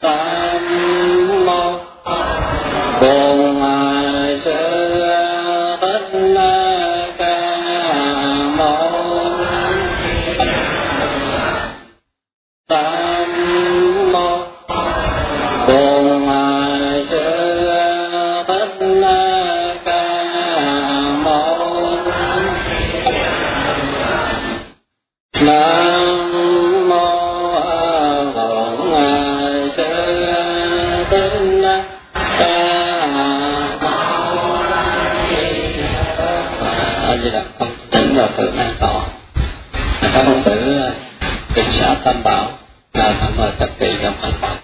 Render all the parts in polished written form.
Nam mô Bổn Sư Thích Ca Mâu Nam mô Bổn Sư Thích Ca Mâu Nam mô Bổn Sư Thích A Di Đà Phật. Thỉnh vào tự an tọa. Các ông tử tịnh xã Tam Bảo là thẩm mời các vị trong an tọa.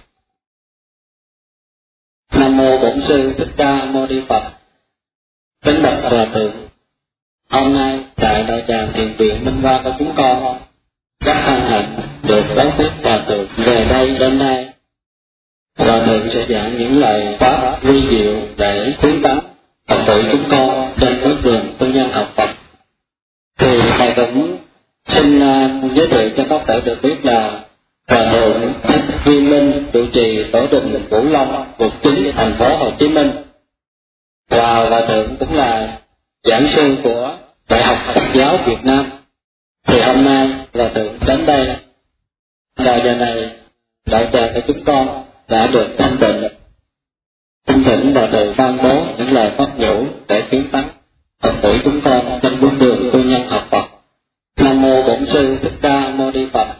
Nam mô Bổn Sư Thích Ca Mâu Ni Phật. Kính bạch Hòa Thượng, hôm nay tại đạo tràng Thiền viện Minh Hoa của chúng con rất hân hạnh được đón tiếp Hòa Thượng về đây đêm nay. Hòa Thượng sẽ giảng những lời pháp vi diệu để khuyến tấn Phật tử chúng con trên bước đường tu nhân học Phật. Thì thầy cũng xin giới thiệu cho các tử được biết là Hòa Thượng Thích Viên Minh trụ trì tổ đình Vũ Long, quận 9, thành phố Hồ Chí Minh. Và Hòa Thượng cũng là giảng sư của Đại học Phật giáo Việt Nam. Thì hôm nay Hòa Thượng đến đây, vào giờ này đạo tràng của chúng con đã được thanh tịnh. Xin thỉnh Hòa Thượng ban bố những lời pháp nhũ để khuyến tấn Phật tử chúng con trên bước đường tu nhân học Phật. Nam mô Bổn Sư Thích Ca Mâu Ni Phật.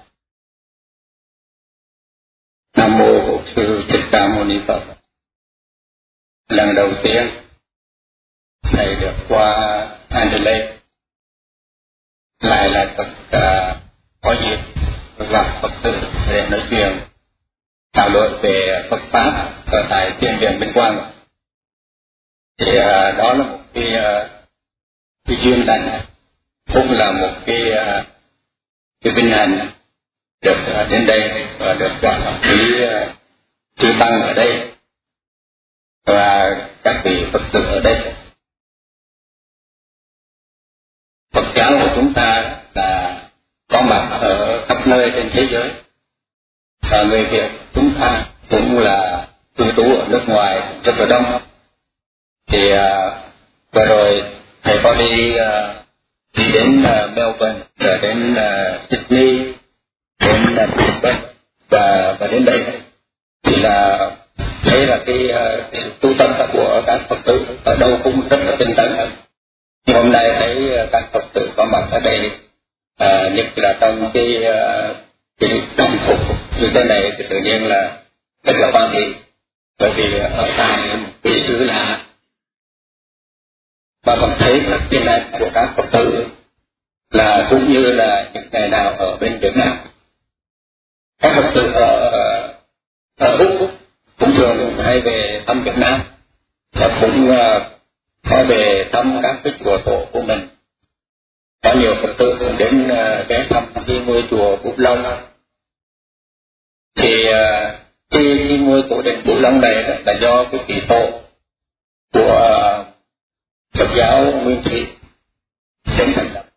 Nam mô Bổn Sư Thích Ca Mâu Ni Phật. Lần đầu tiên thầy được qua Adelaide, lại là có dịp gặp Phật tử để nói chuyện thảo luận về Phật pháp ở tại Thiền viện Minh Quang. Thì đó là một cái duyên lành, cũng là một cái vinh hạnh được đến đây và được gặp quý chư tăng ở đây và các vị Phật tử ở đây. Phật giáo của chúng ta là có mặt ở khắp nơi trên thế giới, và người Việt chúng ta cũng là cư trú ở nước ngoài rất là đông. Thì vừa rồi thầy có đi đến Melbourne, rồi đến Sydney, đến Brisbane và đến đây, thì là thấy là cái sự tu tâm của các Phật tử ở đâu cũng rất là tinh tấn. Hôm nay thấy các Phật tử có mặt ở đây, nhất là trong cái đồng phục như thế này, thì tự nhiên là rất là hoan hỷ, bởi vì ở tại một cái xứ lạ mà còn thấy các cái này của các Phật tử là cũng như là những ngày nào ở bên Việt Nam. Các Phật tử ở Úc cũng thường hay về thăm Việt Nam, và cũng có về thăm các cái chùa tổ của mình. Có nhiều Phật tử đến ghé thăm cái ngôi chùa Vũ Long. Thì cái ngôi tổ đình Vũ Long này là do cái kỳ tổ của Phật giáo Nguyên Thủy đến thành lập.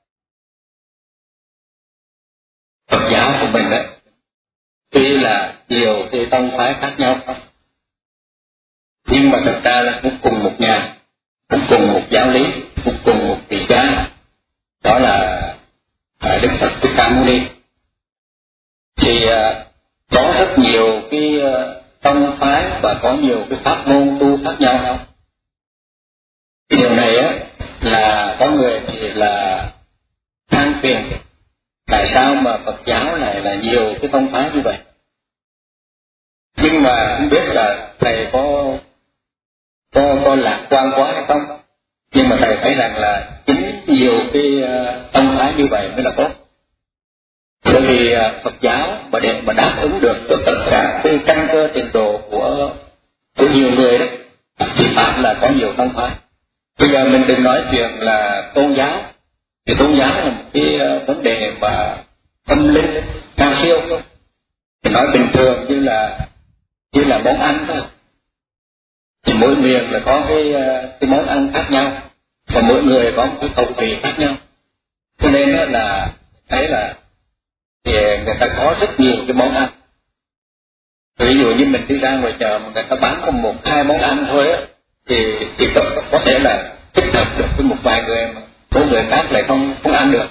Phật giáo của mình đấy, tuy là nhiều cái tông phái khác nhau, nhưng mà thực ra là cũng cùng một nhà, cũng cùng một giáo lý, cũng cùng một vị cha, đó là Đức Phật Thích Ca Mâu Ni. Thì có rất nhiều cái tông phái và có nhiều cái pháp môn tu khác nhau. Điều này á là có người thì là than phiền tại sao mà Phật giáo này là nhiều cái tông phái như vậy. Nhưng mà không biết là thầy có lạc quan quá hay không, nhưng mà thầy thấy rằng là chính nhiều cái tông phái như vậy mới là tốt. Bởi vì Phật giáo mà để mà đáp ứng được cho tất cả cái căn cơ tiền đồ của nhiều người đấy, thì phải là có nhiều tông phái. Bây giờ mình đừng nói chuyện là tôn giáo, thì tôn giáo là một cái vấn đề mà tâm linh cao siêu thôi. Thì nói bình thường như là món ăn thôi. Thì mỗi miền là có cái món ăn khác nhau, và mỗi người có một cái khẩu vị khác nhau. Cho nên là thấy là thì người ta có rất nhiều cái món ăn. Ví dụ như mình đi ra ngoài chợ mà người ta bán có 1-2 món ăn thôi á, thì có thể là thích hợp được với một vài người mà số người khác lại không ăn được.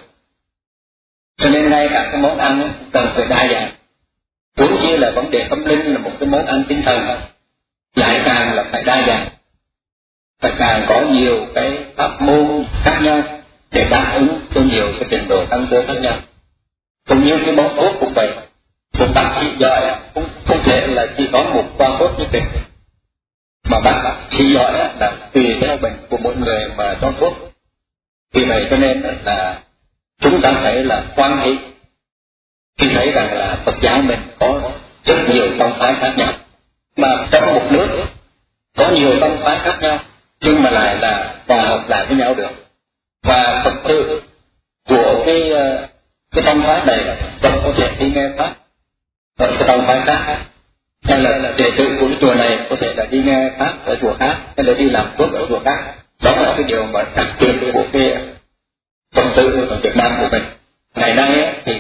Cho nên ngay cả cái món ăn cần phải đa dạng. Huống chi là vấn đề tâm linh là một cái món ăn tinh thần, lại càng là phải đa dạng, phải càng có nhiều cái pháp môn khác nhau để đáp ứng cho nhiều cái trình độ căn cơ khác nhau. Cũng như cái món thuốc cũng vậy, một bác sĩ giỏi cũng không thể là chỉ có một khoa thuốc như vậy, mà bác sĩ giỏi là tùy theo bệnh của mỗi người mà cho thuốc. Vì vậy cho nên là chúng ta phải là quan hệ khi thấy rằng là Phật giáo mình có rất nhiều tông phái khác nhau, mà trong một nước có nhiều tông phái khác nhau nhưng mà lại là hòa hợp lại với nhau được. Và Phật tử của cái tông phái này vẫn có thể đi nghe pháp ở cái tông phái khác, hay là đệ tử của cái chùa này có thể là đi nghe pháp ở chùa khác, hay là đi làm phước ở chùa khác. Đó là cái điều mà đặc biệt của cái Phật tử ở Việt Nam của mình. Ngày nay thì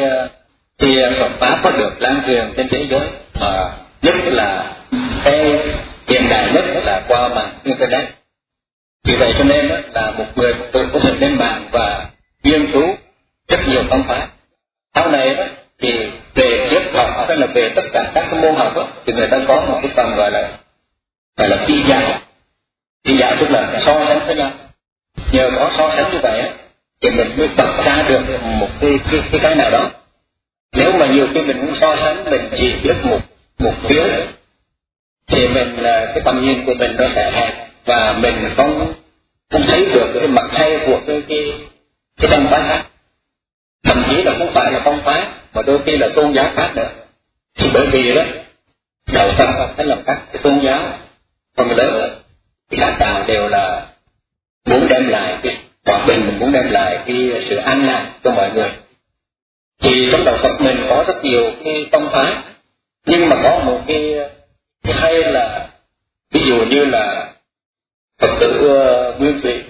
cái Phật pháp có được lan truyền trên thế giới, mà nhất là cái hiện đại nhất là qua mạng internet. Vì vậy cho nên là một người Phật tử có thể lên mạng và nghiên cứu rất nhiều tông phái. Sau này thì về triết học hay là về tất cả các cái môn học thì người ta có một cái phần gọi là tỷ giá. Tỷ giá tức là so sánh với nhau. Nhờ có so sánh như vậy thì mình mới bật ra được một cái nào đó. Nếu mà nhiều khi mình cũng so sánh, mình chỉ biết một phía thì mình cái tầm nhìn của mình nó sẽ hẹp và mình không thấy được cái mặt hay của cái tông phái khác. Thậm chí là không phải là tông phái mà đôi khi là tôn giáo khác nữa. Thì bởi vì đó đạo Phật hay là các cái tôn giáo phần lớn thì các đạo đều là muốn đem lại cái hòa bình, muốn đem lại cái sự an lạc cho mọi người. Thì trong đạo Phật mình có rất nhiều cái tông phái, nhưng mà có một cái hay là ví dụ như là Phật tử Nguyên Thủy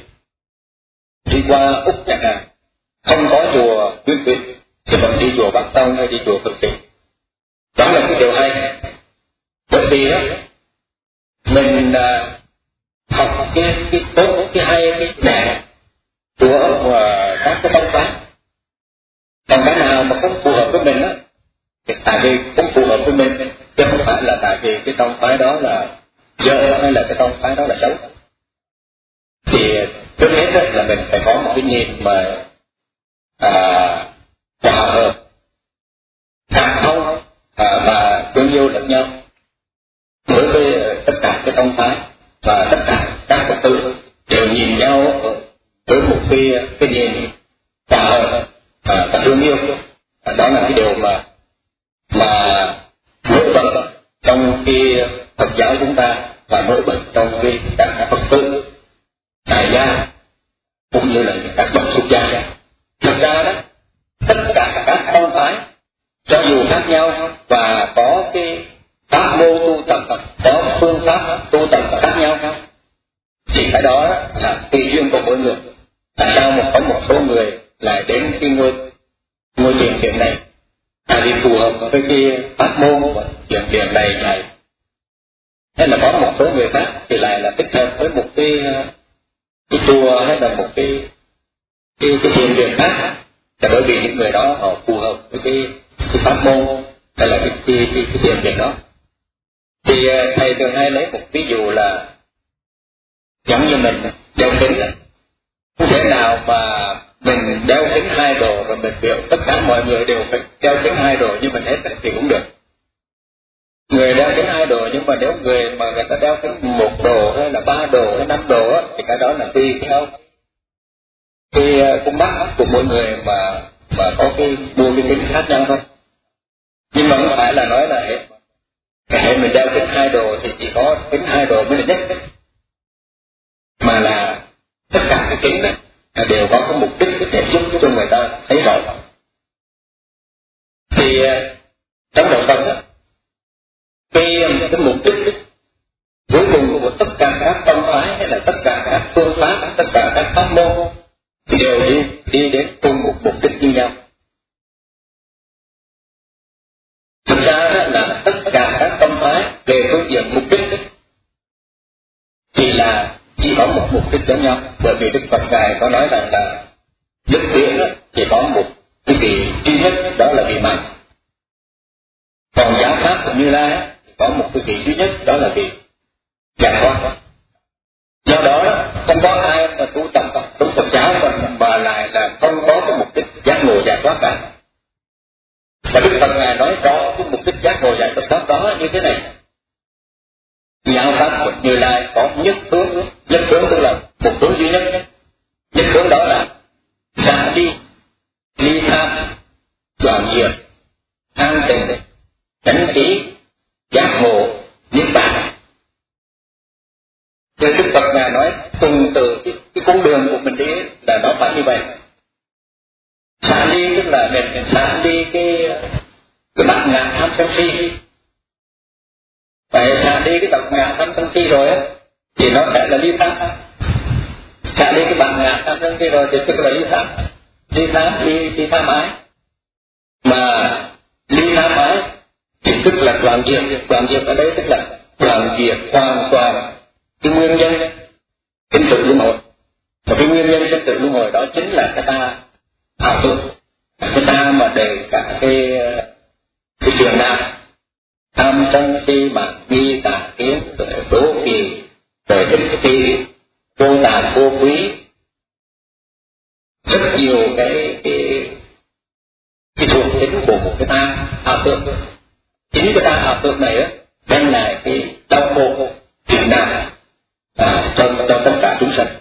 đi qua Úc chẳng hạn, không có chùa Nguyên Thủy thì vẫn đi chùa Bắc Tông hay đi chùa Phật Tử. Đó là cái điều hay. Bởi vì đó mình học cái tốt, cái hay, cái đẹp của các cái tông phái. Còn cái nào mà không phù hợp với mình thì tại vì không phù hợp với mình, chứ không phải là tại vì cái tông phái đó là dơ hay là cái tông phái đó là xấu. Thì trước hết là mình phải có một cái nhìn mà hòa hợp, cảm thông và thương yêu lẫn nhau đối với tất cả cái tông phái, và tất cả các Phật tử đều nhìn nhau với một cái nhìn hòa hợp và thương yêu. Đó là cái điều mà nổi bật trong cái Phật giáo chúng ta, và nổi bật trong cái các Phật tử tại gia cũng như là các bậc xuất gia. Thực ra đó tất cả các tông phái cho dù khác nhau và có cái pháp môn tu tập, có phương pháp tu tập khác nhau, thì cái đó là tùy duyên của mỗi người. Tại sao mà có một số người lại đến cái ngôi thiền viện này? Tại vì phù hợp với cái pháp môn của thiền viện này. Hay là có một số người khác thì lại là thích hợp với một cái chùa hay là một cái thiền viện khác, là bởi vì những người đó họ phù hợp với cái pháp môn hay là cái thiền viện đó. Thì thầy thường hay lấy một ví dụ là giống như mình đeo kính, không thể nào mà mình đeo kính 2 đồ rồi mình biểu tất cả mọi người đều phải đeo kính 2 đồ như mình hết thì cũng được. Người đeo kính 2 đồ, nhưng mà nếu người ta đeo kính 1 đồ hay là 3 đồ hay 5 đồ thì cái đó là tùy theo cái con mắt của mỗi người mà có cái mua cái kính khác nhau thôi. Nhưng mà không phải là nói là hệ mình đeo kính 2 đồ thì chỉ có kính 2 đồ mới là nhất, mà là tất cả cái kính đó đều có cái mục đích để giúp cho người ta thấy rõ. Thì trong đạo Phật cái mục đích cuối cùng của tất cả các tông phái hay là tất cả các phương pháp, tất cả các pháp môn thì đều đi đến cùng một mục đích như nhau. Thực ra là tất cả các về phương diện mục đích thì là chỉ có một mục đích giống nhau, bởi vì Đức Phật Ngài có nói rằng là đức điển chỉ có một cái vị duy nhất, đó là vị mạnh. Còn giáo pháp của Như Lai có một cái vị duy nhất, đó là vị giải thoát. Do đó không có ai mà tu tập Phật giáo mà lại là không có cái mục đích giác ngộ giải thoát cả. Và Đức Phật Ngài nói rõ cái mục đích giác ngộ giải thoát đó như thế này: giáo pháp của Như Lai có nhất hướng tức là một hướng duy nhất. Nhất hướng đó là xả đi ly tham, đoạn diệt, an tịnh, chánh trí, giác ngộ, niết bàn. Thì Đức Phật Ngài nói cùng từ cái con đường của mình đi là nó phải như vậy. Xả đi tức là mình xả đi cái bản ngã tham sân si. Phải xả đi cái bản ngã tham sân si rồi á thì nó sẽ là ly tham. Xả đi cái bản ngã tham sân si rồi thì tức là ly tham. Ly tham ái. Mà ly tham ái thì tức là đoạn diệt ở đây tức là đoạn diệt hoàn toàn cái nguyên nhân sinh tử luân hồi. Và cái nguyên nhân sinh tử luân hồi đó chính là cái ta ảo tưởng, cái ta mà để cả cái chuyện nào tham sân si mạng nghi tà kiến rồi đố kỵ rồi ích kỷ vô tà vô quý, rất nhiều cái thuộc tính của một cái ta ảo tưởng. Chính cái ta ảo tưởng này á đem lại cái đau khổ phiền não cho tất cả chúng sinh.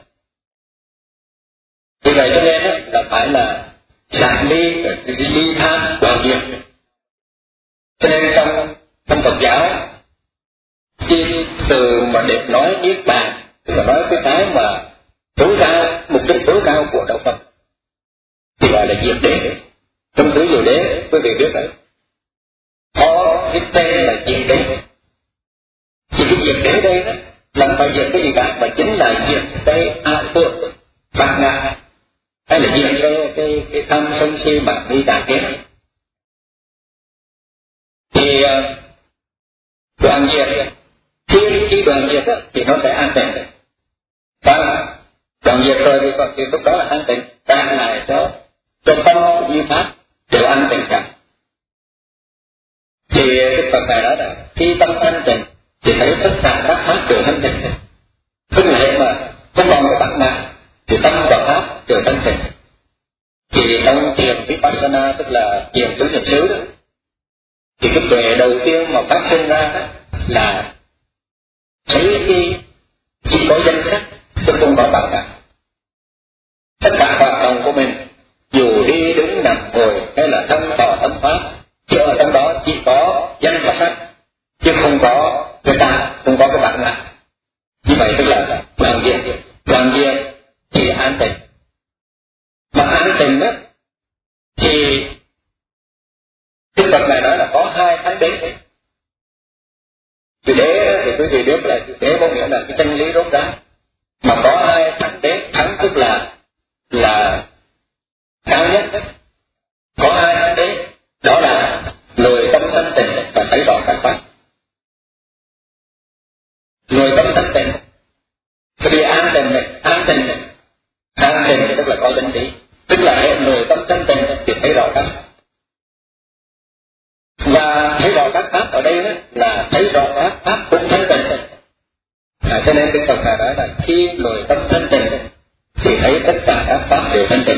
Vì vậy cho nên là phải là xả ly tham đoạn diệt. Cho nên trong Phật giáo khi từ mà để nói niết bàn tức là nói cái mà tối cao, mục đích tối cao của đạo Phật thì gọi là diệt đế. Trong tứ diệu đế quý vị biết đấy, có cái tên là diệt đế. Thì cái diệt đế đây đó là không phải diệt cái gì cả, mà chính là diệt cái ảo tưởng bạc ngã, hay là diệt cái tham sân si mạng nghi tà kiến. Thì đoạn diệt khi đoạn diệt thì nó sẽ an tịnh. Và đoạn diệt rồi thì lúc đó là an tịnh, trả lại cho tâm cũng như pháp đều an tịnh cả. Thì Đức Phật Ngài nói là khi tâm an tịnh thì thấy tất cả các pháp đều thanh tịnh. Tức là hệ mà không còn cái bản ngã thì tâm và pháp đều thanh tịnh. Thì trong thiền Vipassana tức là thiền tứ niệm xứ đó, thì cái tuệ đầu tiên mà phát sinh ra đó là thấy chỉ có danh sắc chứ không có bản ngã. Tất cả hoạt động của mình dù đi đứng nằm ngồi hay là thân thọ tâm pháp thì ở trong đó chỉ có danh và sắc chứ không có cái ta, không có cái bản ngã. Như vậy tức là đoạn diệt thì an tịnh. Mà an tịnh đó thì Đức Phật này nói là có hai thánh đế. Thì đế thì quý vị biết là đế có nghĩa là cái chân lý rốt ráo. Mà có hai thánh đế, thánh tức là cao nhất. Có hai thánh đế, đó là nội tâm thanh tịnh và thấy rõ các pháp. Nội tâm thanh tịnh, vì an tịnh tức là có chân lý, tức là nội tâm thanh tịnh thì thấy rõ các pháp. Và thấy rõ các pháp ở đây đó, là thấy rõ các pháp cũng thanh tịnh. Cho nên Đức Phật nói là khi nội tâm thanh tịnh thì thấy tất cả các pháp đều thanh tịnh.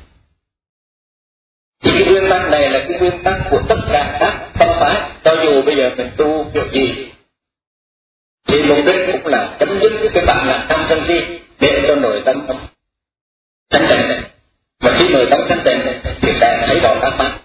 Thì cái nguyên tắc này là cái nguyên tắc của tất cả các tâm phái. Cho dù bây giờ mình tu kiểu gì thì mục đích cũng là chấm dứt cái bản ngã tham sân si để cho nội tâm thanh tịnh. Và khi nội tâm thanh tịnh thì sẽ thấy rõ các pháp.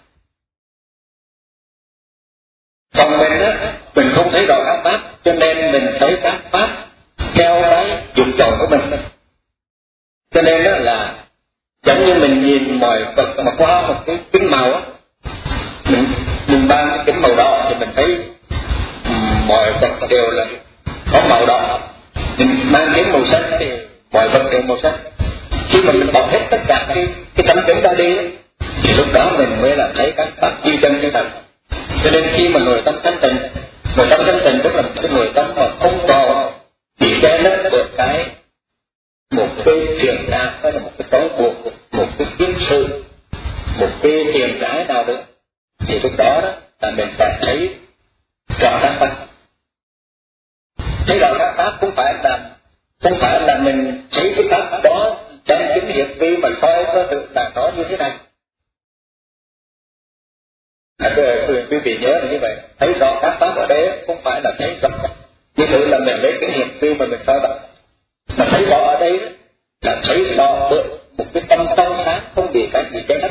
Còn mình không thấy rõ các pháp, cho nên mình thấy các pháp theo cái dục vọng của mình. Cho nên đó là giống như mình nhìn mọi vật mà qua một cái kính màu á, mình mang cái kính màu đỏ thì mình thấy mọi vật đều là có màu đỏ. Mình mang kính màu xanh thì mọi vật đều màu xanh. Khi mà mình bỏ hết tất cả cái tấm kính ra đi thì lúc đó mình mới là thấy các pháp như chân như thật. Cho nên khi mà nội tâm thanh tịnh Nội tâm thanh tịnh tức là một cái nội tâm mà không còn bị che lấp bởi một cái phiền não hay là một cái trói buộc, một cái kiếp sự, một cái thiền giải nào nữa, thì lúc đó là mình sẽ thấy rõ các pháp. Thấy rõ các pháp không phải là mình thấy cái pháp đó trong chính hiệp vi mà soi có được là nó như thế này. Quý vị nhớ là như vậy, thấy rõ các pháp ở đây không phải là thấy rõ như thử là mình lấy cái hiệp vi mà mình soi vào, mà thấy rõ ở đây là thấy rõ được một cái tâm trong sáng không bị cái gì che lấp.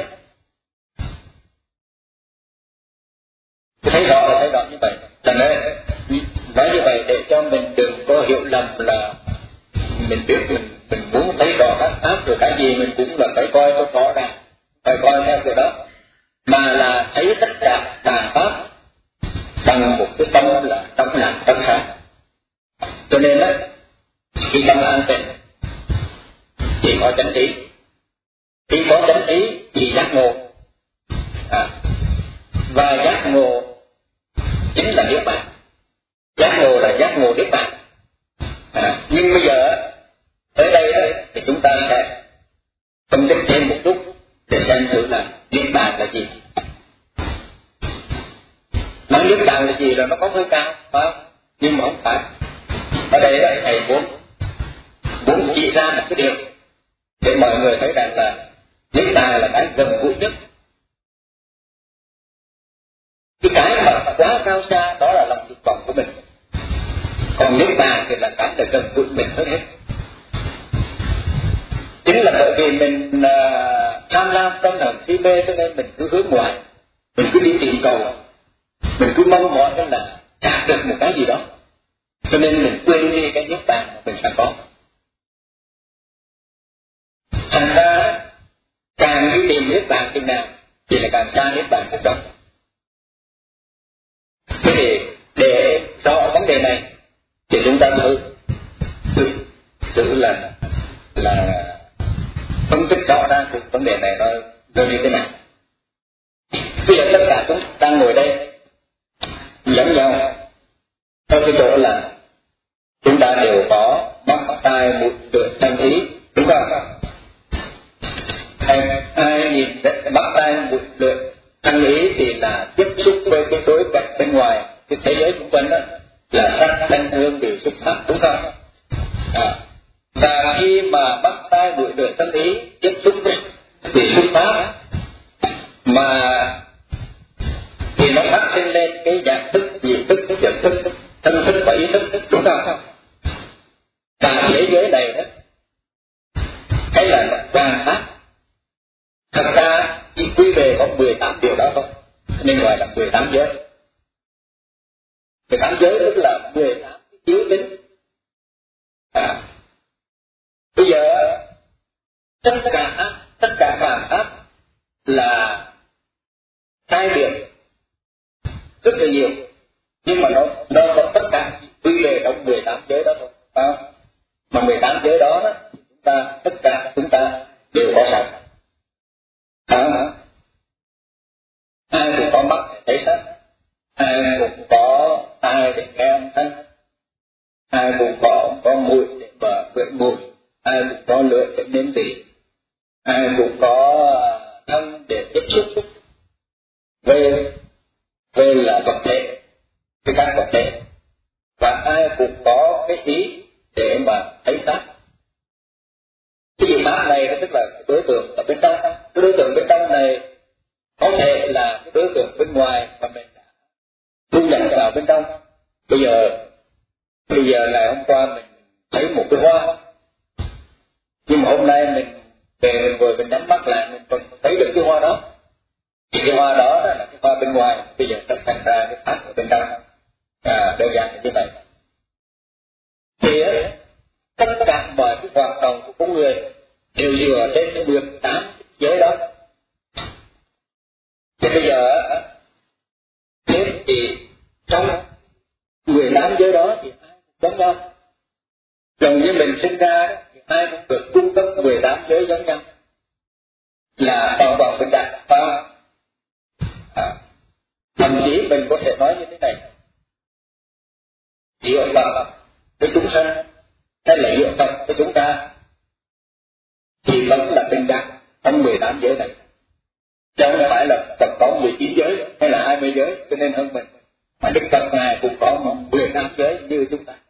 Thấy rõ là thấy rõ như vậy. Cho nên nói như vậy để cho mình đừng có hiểu lầm là mình biết mình muốn thấy rõ các pháp rồi cái gì mình cũng là phải coi cho rõ ràng, phải coi theo cái đó, mà là thấy tất cả đàn pháp bằng một cái tâm là tâm lặng tâm sáng. Cho nên đó, khi tâm an tịnh thì có chánh ý, khi có chánh ý thì giác ngộ, và giác ngộ chính là niết bàn. Giác ngộ là giác ngộ niết bàn. Nhưng bây giờ tới đây thì chúng ta sẽ phân tích thêm một chút để xem thử là niết bàn là gì. Nói niết bàn là gì là nó có hơi cao, phải không? Nhưng mà không phải. Ở đây thầy muốn chỉ ra một cái điều để mọi người thấy rằng là niết bàn là cái gần gũi nhất. Cái mà quá cao xa đó là lòng dục vọng của mình, còn niết bàn thì là cái để gần gũi mình hơn hết. Chính là bởi vì mình tham lam sân hận si mê cho nên mình cứ hướng ngoại, mình cứ đi tìm cầu, mình cứ mong mỏi là đạt được một cái gì đó, cho nên mình quên đi cái niết bàn mà mình sẽ có. Thành ra càng đi tìm niết bàn chừng nào thì lại càng xa niết bàn chừng đó. Thế thì để rõ vấn đề này thì chúng ta thử là phân tích rõ ra cái vấn đề này nó rơi như thế nào. Bây giờ tất cả chúng đang ngồi đây giống nhau ở cái chỗ là chúng ta đều có mắt, tai, mũi, lưỡi, thân, ý, đúng không? Ai nhìn mắt, tai, mũi, lưỡi, thân, ý thì là tiếp xúc với cái đối cảnh bên ngoài, cái thế giới xung quanh đó là sắc, thanh, hương, vị, xúc, pháp, đúng không? Và khi mà mắt, tai, mũi, lưỡi, thân, ý tiếp xúc với vị, xúc, pháp mà thì nó phát sinh lên cái dạng thức, vị thức, cái nhận thức, thân thức và ý thức, đúng không? Và thế giới này đó, hay là toàn pháp, thật ra chỉ quy về có 18 điều đó thôi, nên gọi là 18 giới. 18 giới tức là 18 cái chiếu tính. Bây giờ tất cả phàm pháp là sai biệt rất là nhiều, nhưng mà nó có tất cả quy về trong 18 giới đó thôi, phải không? Mà 18 giới đó tất cả chúng ta đều có sẵn. Ai cũng có mắt để thấy sắc, ai cũng có tai để nghe âm thanh, ai cũng có mũi để mà ngửi mùi, ai cũng có lưỡi để nếm vị, ai cũng có thân để tiếp xúc với là vật thể, với các vật thể, và ai cũng có cái ý để mà thấy pháp. Cái gì pháp này nó tức là đối tượng ở bên trong. Cái đối tượng bên trong này có thể là cái đối tượng bên ngoài mà mình đã thu nhận vào bên trong. Bây giờ ngày hôm qua mình thấy một cái hoa, nhưng mà hôm nay mình về mình vừa mình nhắm mắt lại mình còn thấy được cái hoa đó. Thì cái hoa đó là cái hoa bên ngoài, bây giờ tất thành ra cái pháp ở bên trong. Đơn giản là như vậy. Thì tất cả mọi cái hoạt động của con người đều dựa trên cái 18 giới đó. Thì bây giờ thế thì trong 18 giới đó thì ai cũng giống nhau. Gần như mình sinh ra thì ai cũng được cung cấp 18 giới giống nhau, là toàn bộ bình đẳng, phải không? Thậm chí mình có thể nói như thế này, giữa Phật với chúng sanh hay là giữa Phật với chúng ta thì vẫn là bình đẳng trong 18 giới này. Chứ không phải là Phật có 19 giới hay là 20 giới cho nên hơn mình, mà Đức Phật Ngài cũng có 18 giới như chúng ta.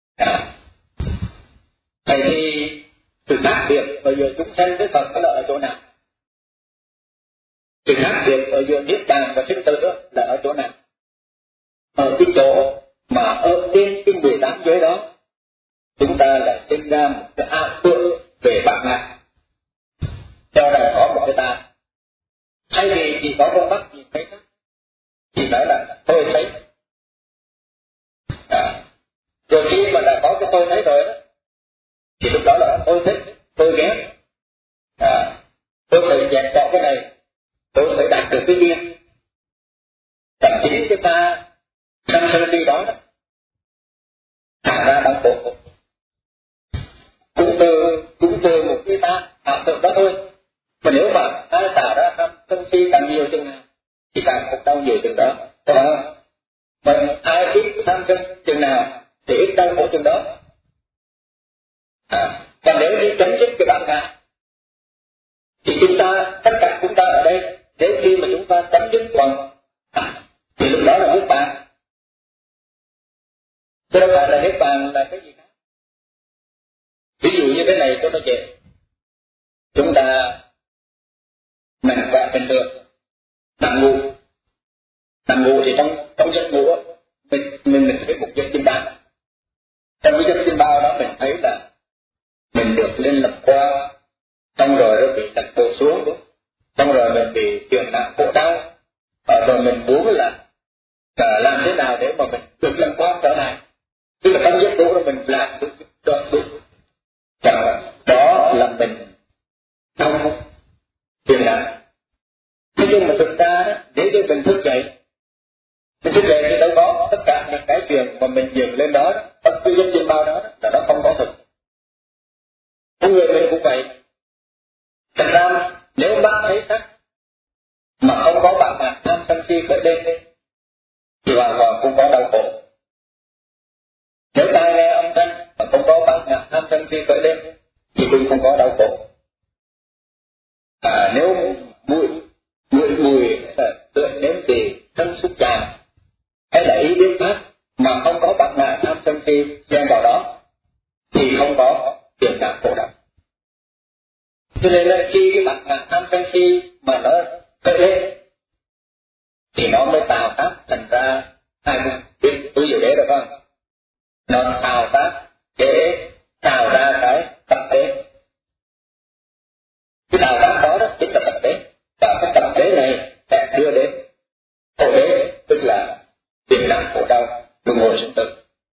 Vậy thì sự khác biệt ở giữa chúng sanh với Phật là ở chỗ nào? Sự khác biệt ở giữa niết bàn và sinh tử là ở chỗ nào? Ở cái chỗ mà ở trên cái 18 giới đó chúng ta lại sinh ra một cái ảo tưởng về bản ngã, cho rằng có một cái ta. Thay vì chỉ có con mắt nhìn thấy thì nói là tôi thấy. Rồi khi mà đã có cái tôi thấy rồi đó thì lúc đó là tôi thích, tôi ghét, tôi phải dẹp bỏ cái này, tôi phải đạt được cái kia. Thậm chí cái ta sân sân si đó thả ra bằng khổ cũng từ một cái ta ảo tưởng đó thôi. Mà nếu mà ai thả ra sân si càng nhiều chừng nào thì càng khổ đau nhiều chừng đó, phải không? Mà ai ít tham sân chừng nào thì ít đau khổ chừng đó. Còn nếu như chấm dứt cái bản ngã thì chúng ta, tất cả chúng ta ở đây, đến khi mà chúng ta chấm dứt bằng thì lúc đó là niết bàn. Chứ đâu phải là niết bàn là cái gì khác. Ví dụ như thế này cho nó dễ. Chúng ta mạnh khỏe bình thường, nằm ngủ thì trong giấc ngủ mình thấy một giấc chim bao. Trong cái giấc chim bao đó mình thấy là mình được lên lập qua, xong rồi bị đặt bộ xuống, xong rồi mình bị chuyển nặng khổ đau, rồi mình muốn là làm thế nào để mà mình được lên qua trở lại. Tức là trong giấc ngủ là mình làm được đúng. Đó là mình trong chuyển nặng. Thế nhưng mà thực ra nếu như mình thức dậy thì đâu có tất cả những cái chuyện mà mình dựng lên đó, bất cứ giấc chim bao đó là nó không có thực. Con người mình cũng vậy. Thật ra nếu mắt thấy sắc mà không có bản ngã tham sân si khởi lên thì hoàn toàn cũng có đau khổ. Nếu tai nghe âm thanh mà không có bản ngã tham sân si khởi lên thì cũng không có đau khổ. Nếu mùi tựa nếm gì thân xúc chạm hay là ý biết pháp mà không có bản ngã tham sân si xen vào đó thì không có tiền đạo khổ đau. Cho nên là khi cái bản ngã tham sân si mà nó khởi lên thì nó mới tạo tác thành ra hai người biết tứ diệu đế được không? Nó tạo tác để tạo ra cái tập đế. Cái tạo tác đó chính là tập đế, và cái tập đế này sẽ đưa đến khổ đế, tức là tiền nặng khổ đau, luân hồi sinh tử.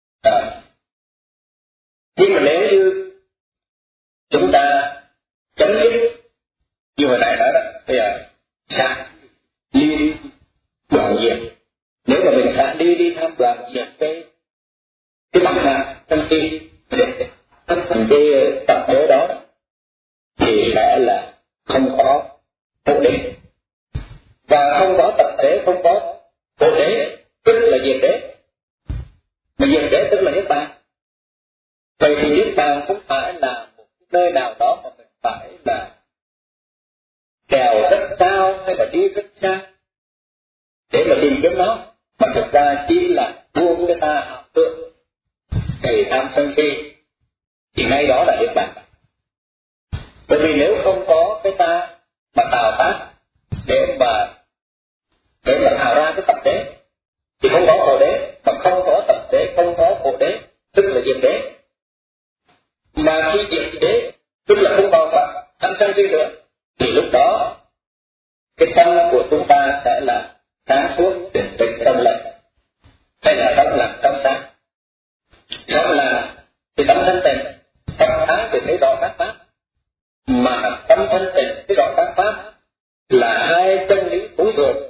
Nhưng mà nếu như chúng ta chấm dứt như hồi nãy nói đó, thì xả ly đoạn diệt. Nếu mà mình xả đi tham đoạn diệt cái bản ngã thân ti để tất thành cái tập đế đó thì sẽ là không có khổ đế. Và không có tập đế, không có khổ đế, tức là diệt đế. Mà diệt đế tức là niết bàn. Vậy thì niết bàn cũng phải là một nơi nào đó mà mình phải là trèo rất cao hay là đi rất xa để mà tìm kiếm nó, mà thực ra chỉ là buông cái ta ảo tưởng đầy tham sân si thì ngay đó là niết bàn. Bởi vì nếu không có cái ta mà tạo tác để mà tạo ra cái tập đế thì không có khổ đế, mà không có tập đế, không có khổ đế, tức là diệt đế. Mà khi diệt đế tức là không còn tham sân si nữa thì lúc đó cái tâm của chúng ta sẽ là sáng suốt, định tĩnh, trong lành, hay là trong lành trong sáng. Trong lành thì tâm thanh tịnh, trong sáng thì thấy rõ các pháp. Mà tâm thanh tịnh thấy rõ các pháp là hai chân lý tối thượng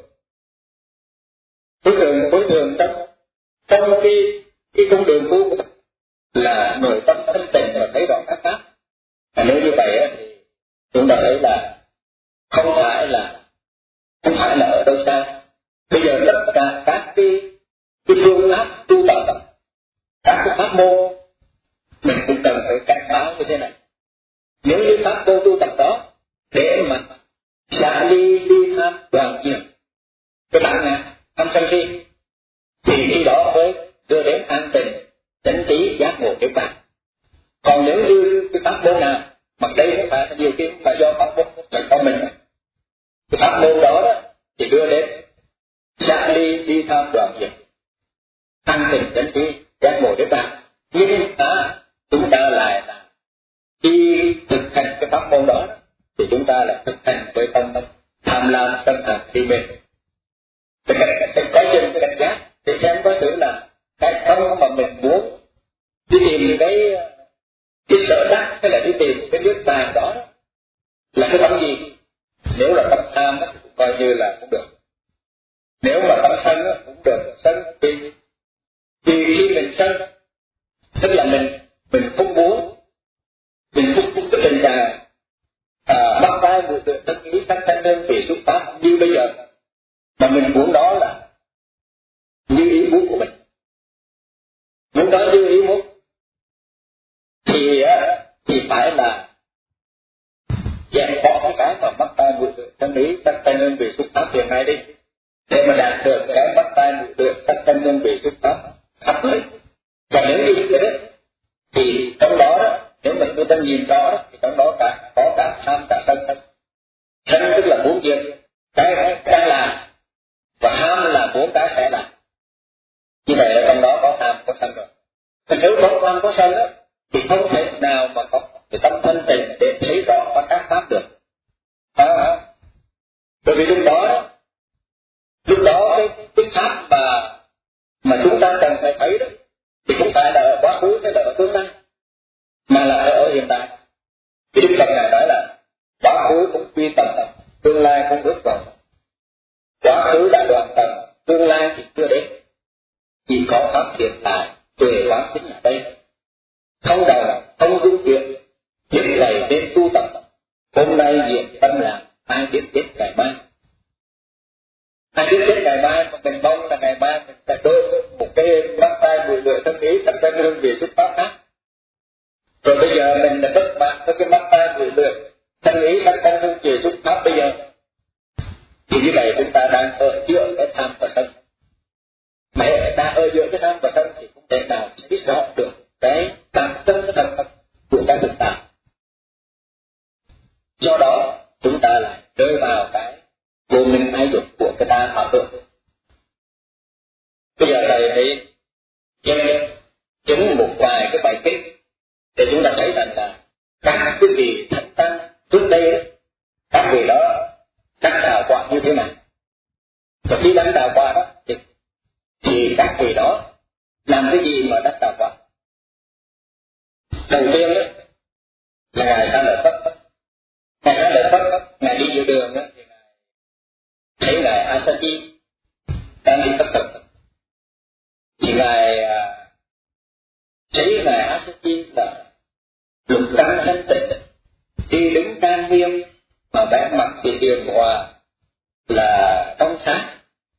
trong cái con đường tu là nội tâm thanh tịnh và thấy rõ các pháp. Nếu như vậy thì chúng ta thấy là không phải là ở đâu xa. Bây giờ tất cả các cái phương pháp tu tập pháp môn mình cũng cần phải cảnh báo như thế này. Nếu như pháp môn tu tập đó để mà xả ly ly tham đoàn diệt cái bản ngã tham sân si, thì khi đó mới đưa đến an tịnh chánh trí giác ngộ niết bàn. Còn nếu như cái pháp môn nào mà đây không phải là nhiều khi mà do pháp môn là do mình, cái pháp môn đó thì đưa đến xả ly ly tham đoàn diệt an tịnh chánh trí giác ngộ niết bàn. Nhưng chúng ta lại là khi thực hành cái pháp môn đó thì chúng ta lại thực hành với tâm tham lam sân hận si mê. Phải có trên cái cảnh giác để xem có thử là cái tâm mà mình muốn đi tìm cái sở đắc hay là đi tìm cái niết bàn đó là cái tâm gì. Nếu là tâm tham thì cũng coi như là cũng được, nếu mà tâm sân cũng được. Sân vì khi mình sân tức là mình không muốn, mình không cái tình trạng bắt tay một tự tất ý các thanh đơn vì xuất pháp như bây giờ, mà mình muốn đó là như ý muốn của mình, muốn đó như ý muốn thì phải là dẹp bỏ cái mà bắt tay một tự tất ý các thanh đơn vì xuất pháp hiện nay đi, để mà đạt được cái bắt tay một tự các thanh đơn vì xuất pháp khắp nơi. Và nếu như thế thì trong đó nếu mà người ta nhìn rõ thì trong đó có cả tham cả sân. Sân tức là muốn việc cái đang làm, và tham là muốn cái sẽ làm. Như vậy là trong đó có tham có sân rồi. Nếu có tham có sân thì không thể nào mà có cái tâm thanh tịnh để thấy rõ các pháp được. Bởi vì lúc đó cái pháp mà chúng ta cần phải thấy đó thì không phải là ở quá khứ hay là ở tương lai, mà là ở hiện tại. Thì Đức Phật Ngài nói là quá khứ cũng quy tầm, tương lai không bước vào. Quá khứ đã đoạn tầm, tương lai thì chưa đến. Chỉ có pháp hiện tại, tuệ quán chính là đây. Không đầu, không dung chuyện, việc này nên tu tập. Hôm nay diện tâm làm, ai biết chết ngày mai. Ai biết chết ngày mai mà mình mong là ngày mai mình sẽ đối một cái bắt tay mùi lửa thân ý sẵn sàng lương về xuất pháp khác. Rồi bây giờ mình là bất bạc với cái bắt tay mùi lửa thân ý sẵn sàng lương về xuất pháp bây giờ. Thì như vậy chúng ta đang ở giữa cái tham và sân. Mà đang ở giữa cái tham và sân thì không thể nào biết rõ được cái bản chất thật của cái thực tại. Do đó chúng ta lại rơi vào cái vô minh ái dục của cái ta phạm tội. Bây giờ thầy hãy chứng một vài cái bài kinh để chúng ta thấy rằng là các cái vị thánh tăng trước đây các vị đó đắc đạo quả như thế nào. Và khi đắc đạo quả đó thì các vị đó làm cái gì mà đắc đạo quả? Đầu tiên đó là ngài Sa Lợi Phất. Ngài Sa Lợi Phất ngài đi giữa đường đó, thì ngài thấy ngài Asati đang đi tập thực, thì ngài thấy ngài Asati là lục căn thanh tịnh, đi đứng trang nghiêm mà vẻ mặt thì hiền hòa là trong sáng.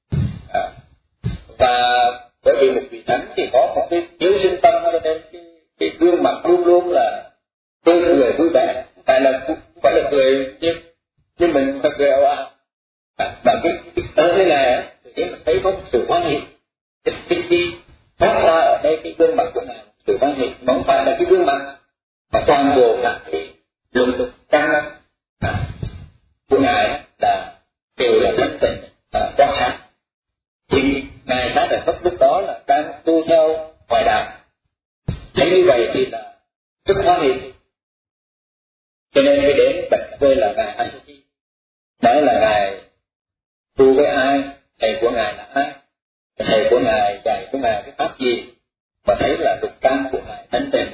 Và bởi vì một vị thánh thì có một cái hiếu sinh tâm, cho nên cái gương mặt luôn luôn là tươi cười vui vẻ, không phải là cười nhưng mình phải cười ảo. Và cái này thì mình thấy có một sự hoan hỷ, cái phát ra ở đây cái gương mặt của ngài sự hoan hỷ, mà không phải là cái gương mặt mà toàn bộ là cái lục căn của ngài là đều là thanh tịnh trong sáng. Thì ngài Xá Lợi Phất lúc đó là đang tu theo ngoại đạo, thấy như vậy thì là rất hoan hỷ, cho nên mới đến bạch với là ngài Asati, nói là ngài tu với ai, thầy của ngài là ai, thầy của ngài dạy của ngài cái pháp gì, mà thấy là lục căn của ngài thanh tịnh.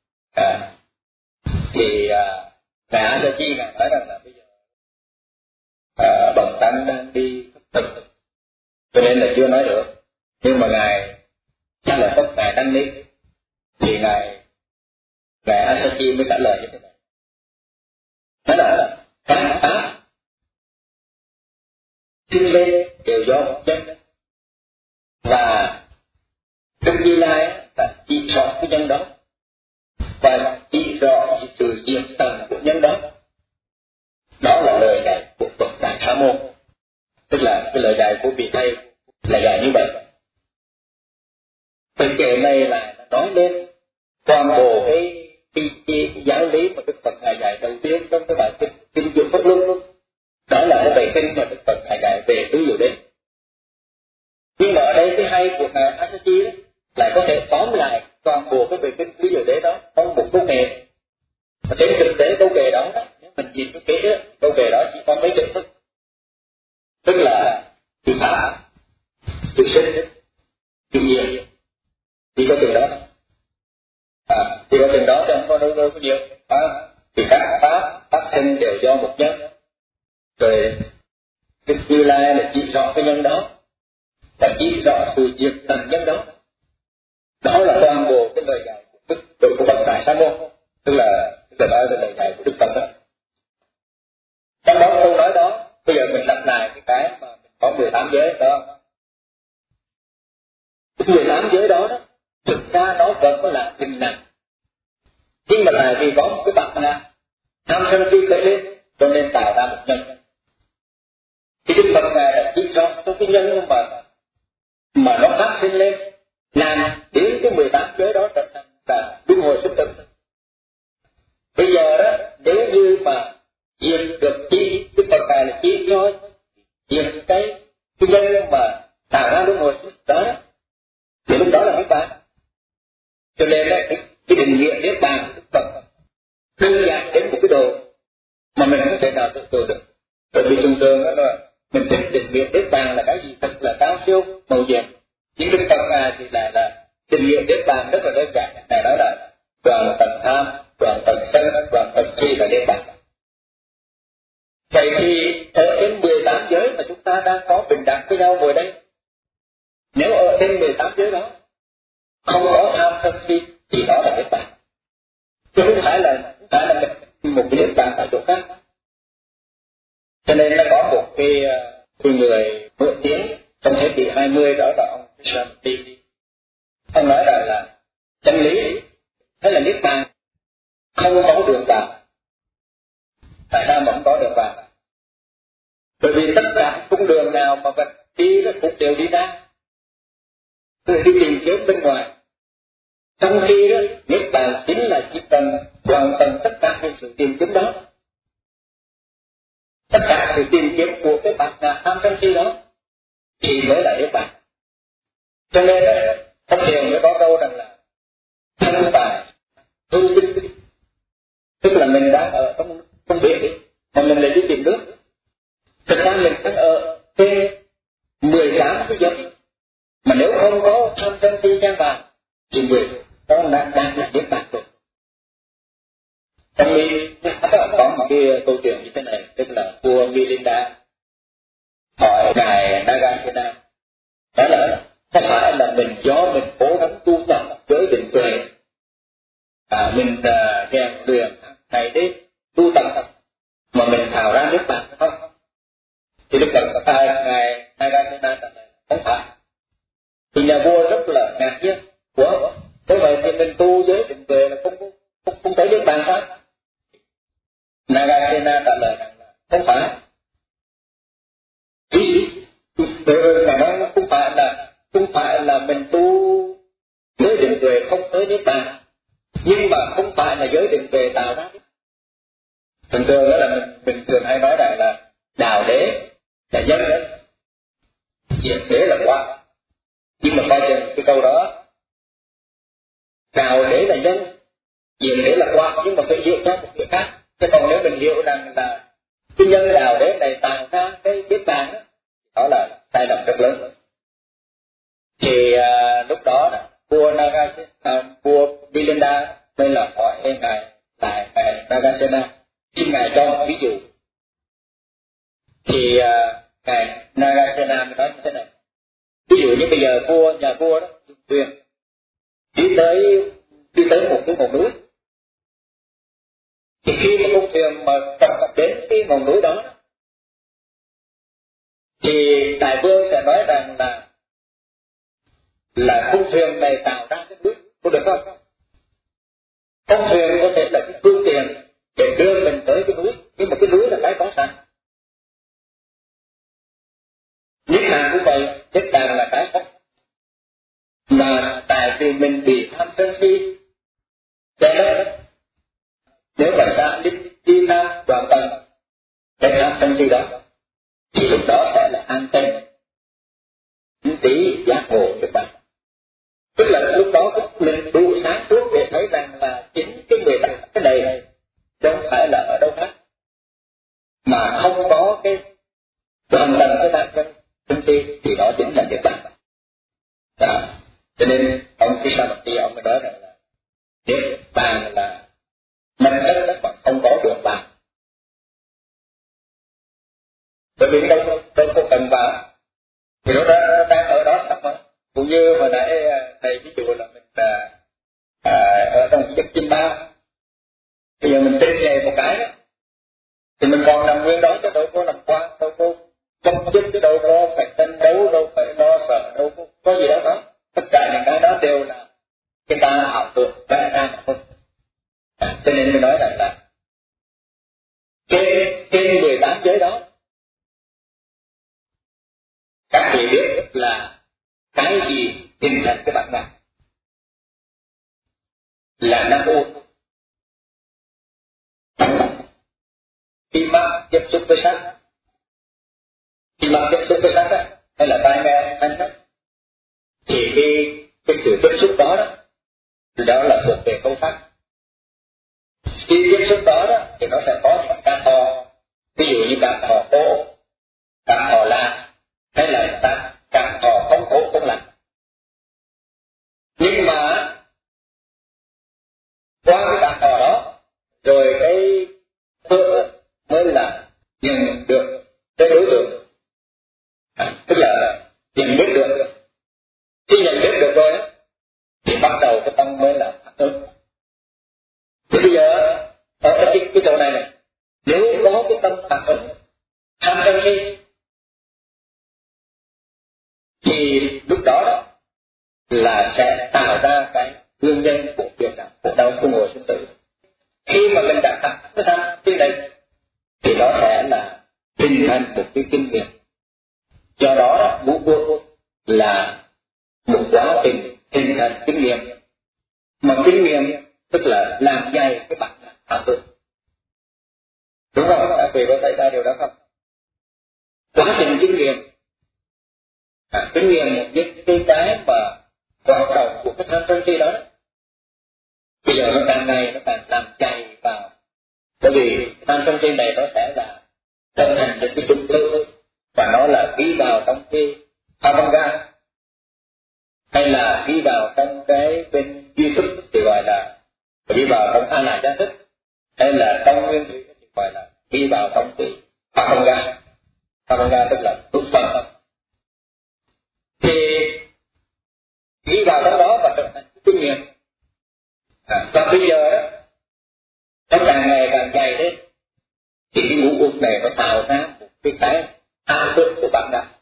Thì ngài Asati ngài nói rằng là bây giờ bần tăng đang đi thực, cho nên là chưa nói được. Nhưng mà ngài Xá Lợi Phất ngài đang đi thì ngài Asati mới trả lời như thế này. Nói là các pháp sinh lên đều do một chân, và Đức Như Lai là chỉ rõ tức là cái lời dạy của vị thầy là dạy như vậy. Phần kệ này là nói lên toàn bộ cái giáo lý mà Đức Phật ngài dạy đầu tiên trong cái bài kinh Diệu Pháp Luân luôn. Đó là cái bài kinh mà Đức Phật ngài dạy về tứ diệu đế. Nhưng mà ở đây cái hay của ngài Asachi lại có thể tóm lại toàn bộ cái bài kinh tứ diệu đế đó trong một câu kệ. Và trên thực tế câu kệ đó, nếu mình nhìn cái kế đó, câu kệ đó chỉ có mấy chữ thôi. Tức là chữ pháp, chữ sinh, chữ diệt, chỉ có chừng đó. Chỉ có chừng đó chứ không có đâu có nhiều. Thì các pháp sinh đều do một nhân. Rồi Đức Như Lai là chỉ rõ cái nhân đó, và chỉ rõ sự diệt tận nhân đó. Đó là toàn bộ cái lời dạy của Bậc Đại Sa Môn, tức là nói về lời dạy của Đức Phật đó. Trong đó câu nói đó, bây giờ mình lặp lại cái mà mình có 18 giới đó. 18 giới đó thực ra nó vẫn có là bình đẳng. Nhưng mà tại vì có một cái bậc là tham sân si khởi lên, cho nên tạo ra một nhân. Thì Đức Phật ngài đã chỉ rõ trong cái nhân mà nó phát sinh lên, làm đến cái 18 giới đó trở thành là luân hồi xuất tử. Bây giờ đó, nếu như mà diệt được chi, Đức Phật ngài là chi thôi, diệt cái nhân mà tạo ra luân hồi xuất tử đó, thì lúc đó là niết bàn. Cho nên đó, cái định nghĩa niết bàn của Đức Phật đơn giản đến một cái độ mà mình không thể nào tưởng tượng được. Bởi vì thường thường đó là mình thích định nghĩa niết bàn là cái gì thật là cao siêu màu nhiệm, nhưng Đức Phật thì lại là định nghĩa niết bàn rất là đơn giản. Này đó là đoạn tận tham, đoạn tận sân, đoạn tận si là niết bàn. Vậy thì ở trên 18 giới mà chúng ta đang có bình đẳng với nhau ngồi đây, nếu ở trên 18 giới đó không có tham sân si thì đó là niết bàn, chứ không phải là một cái niết bàn tại chỗ khác. Cho nên nó có một cái người nổi tiếng trong thế kỷ 20, đó là ông Krishnamurti. Ông nói rằng là chân lý hay là niết bàn không có đường vào. Tại sao mà không có đường vào? Bởi vì tất cả cung đường nào mà vật đi nó cũng đều đi ra, rồi đi tìm kiếm bên ngoài. Trong khi đó niết bàn chính là chỉ cần hoàn thành tất cả những sự tìm kiếm đó, tất cả sự tìm kiếm của cái bản ngã tham sân si đó thì mới là niết bàn. Cho nên đó, thông thường mới có câu rằng là thân tài hư tinh, tức là mình đang ở trong biển mà mình lại đi tìm nước. Thực ra mình đang ở trên 18 cái giới, mà nếu không có tham sân si gian vào thì mình đó đang là niết bàn rồi. Trong khi có một cái câu chuyện như thế này, tức là vua Milinda hỏi ngài Nagasena, đó là có phải là mình do mình cố gắng tu tập giới định tuệ, mình rèn luyện ngày đêm tu tập mà mình thảo ra niết bàn không? Thì Đức Phật ngài Nagasena trả lời không phải. Thì nhà vua rất là ngạc nhiên, thế vậy thì mình tu giới định tuệ là không thể niết bàn sao? Nagasena trả lời rằng là không phải. Ngài nói không phải là mình tu giới định tuệ không tới niết bàn, nhưng mà không phải là giới định tuệ tạo ra. Thường thường đó là mình thường hay nói rằng là đạo đế là nhân đấy, diệt đế là quả. Nhưng mà coi chừng cái câu đó, đạo đế là nhân, diệt đế là quả, nhưng mà phải hiểu cho một việc khác. Chứ còn nếu mình hiểu rằng là cái nhân đạo đế này tạo ra cái niết bàn đó là sai lầm rất lớn. Thì lúc đó vua Milinda đây là hỏi ngài Nagasena, xin ngài cho một ví dụ. Thì ngài Nagasena mới nói như thế này: ví dụ như bây giờ nhà vua đó thuyền đi tới một cái ngọn núi, thì khi mà con thuyền mà cập đến cái ngọn núi đó, thì đại vương sẽ nói rằng là con thuyền này tạo ra cái núi, có được không? Con thuyền có thể là cái phương tiện để đưa mình tới cái núi, nhưng mà cái núi là cái có sẵn. mình bị tham sân si che lấp. Nếu mà xa đi tham hoàn toàn cái tham sân si đó thì lúc đó sẽ là an tịnh tí giác ngộ các bạn. Tức là lúc đó mình đủ sáng suốt để thấy rằng là chính cái người đặt cái này không phải là ở đâu khác, mà không có cái hoàn toàn cái tham sân si thì đó chính là niết bàn. Cho nên ông Kisavati ông mới nói rằng là niết bàn là mảnh đất mà không có đường bàn. Bởi vì đâu có cần vào thì nó đang ở đó sẵn mà. Cũng như hồi nãy thầy ví dụ là mình ở trong chất chim bao, bây giờ mình tinh nhẹ một cái đó thì mình còn nằm nguyên đó chứ đâu có làm quan, đâu có công chức, chứ đâu có phải tranh đấu, đâu phải lo sợ, đâu có gì đó đó. Tất cả những cái đó đều là cái ta ảo tưởng vẽ ra mà thôi. Cho nên mình nói rằng là trên 18 giới đó các vị biết là cái gì hình thành cái bản ngã là năm ô. Khi mắt tiếp xúc với sắc, khi mắt tiếp xúc với sắc đó, hay là tai nghe thanh sắc, thì cái sự tiếp xúc đó đó là thuộc về câu pháp. Khi tiếp xúc đó thì nó sẽ có những cảm thọ, ví dụ như cảm thọ khổ, cảm thọ lạc, hay là cảm thọ không khổ không lạc. Nhưng mà qua cái cảm thọ đó rồi cái thượng mới là nhận được cái đối tượng, tức là nhận biết được. Khi nhận biết được rồi thì bắt đầu cái tâm mới là phản ứng. Thì bây giờ ở cái chỗ này nếu có cái tâm phản ứng tham sân si thì lúc đó là sẽ tạo ra cái nguyên nhân của việc là khổ đau của ngồi sinh tử. Khi mà mình đã đặt cái tham sân đây thì nó sẽ là hình thành một cái kinh nghiệm. Do đó ngũ vô là một quá trình hình thành kinh nghiệm, mà kinh nghiệm tức là làm dày cái bản ảo tưởng. Đúng không? Các vị có thấy ra điều đó không? Quá trình kinh nghiệm, kinh nghiệm những cái mà hoạt động của cái tham sân si đó, bây giờ nó càng ngày nó càng làm dày vào. Bởi vì tham sân si này nó sẽ là trở thành những cái trục tự, và nó là ghi vào trong cái Avanga, hay là ghi vào trong cái bên duy thức thì gọi là ghi vào trong A La Gia thức, hay là trong nguyên thủy thì gọi là ghi vào trong cái Avanga. Avanga tức là túc phần. Thì ghi vào trong đó và trở thành kinh nghiệm. Và bây giờ nó càng ngày càng dày đấy, thì cái ngũ uất này nó tạo ra một cái ảo tưởng của bạn đạo.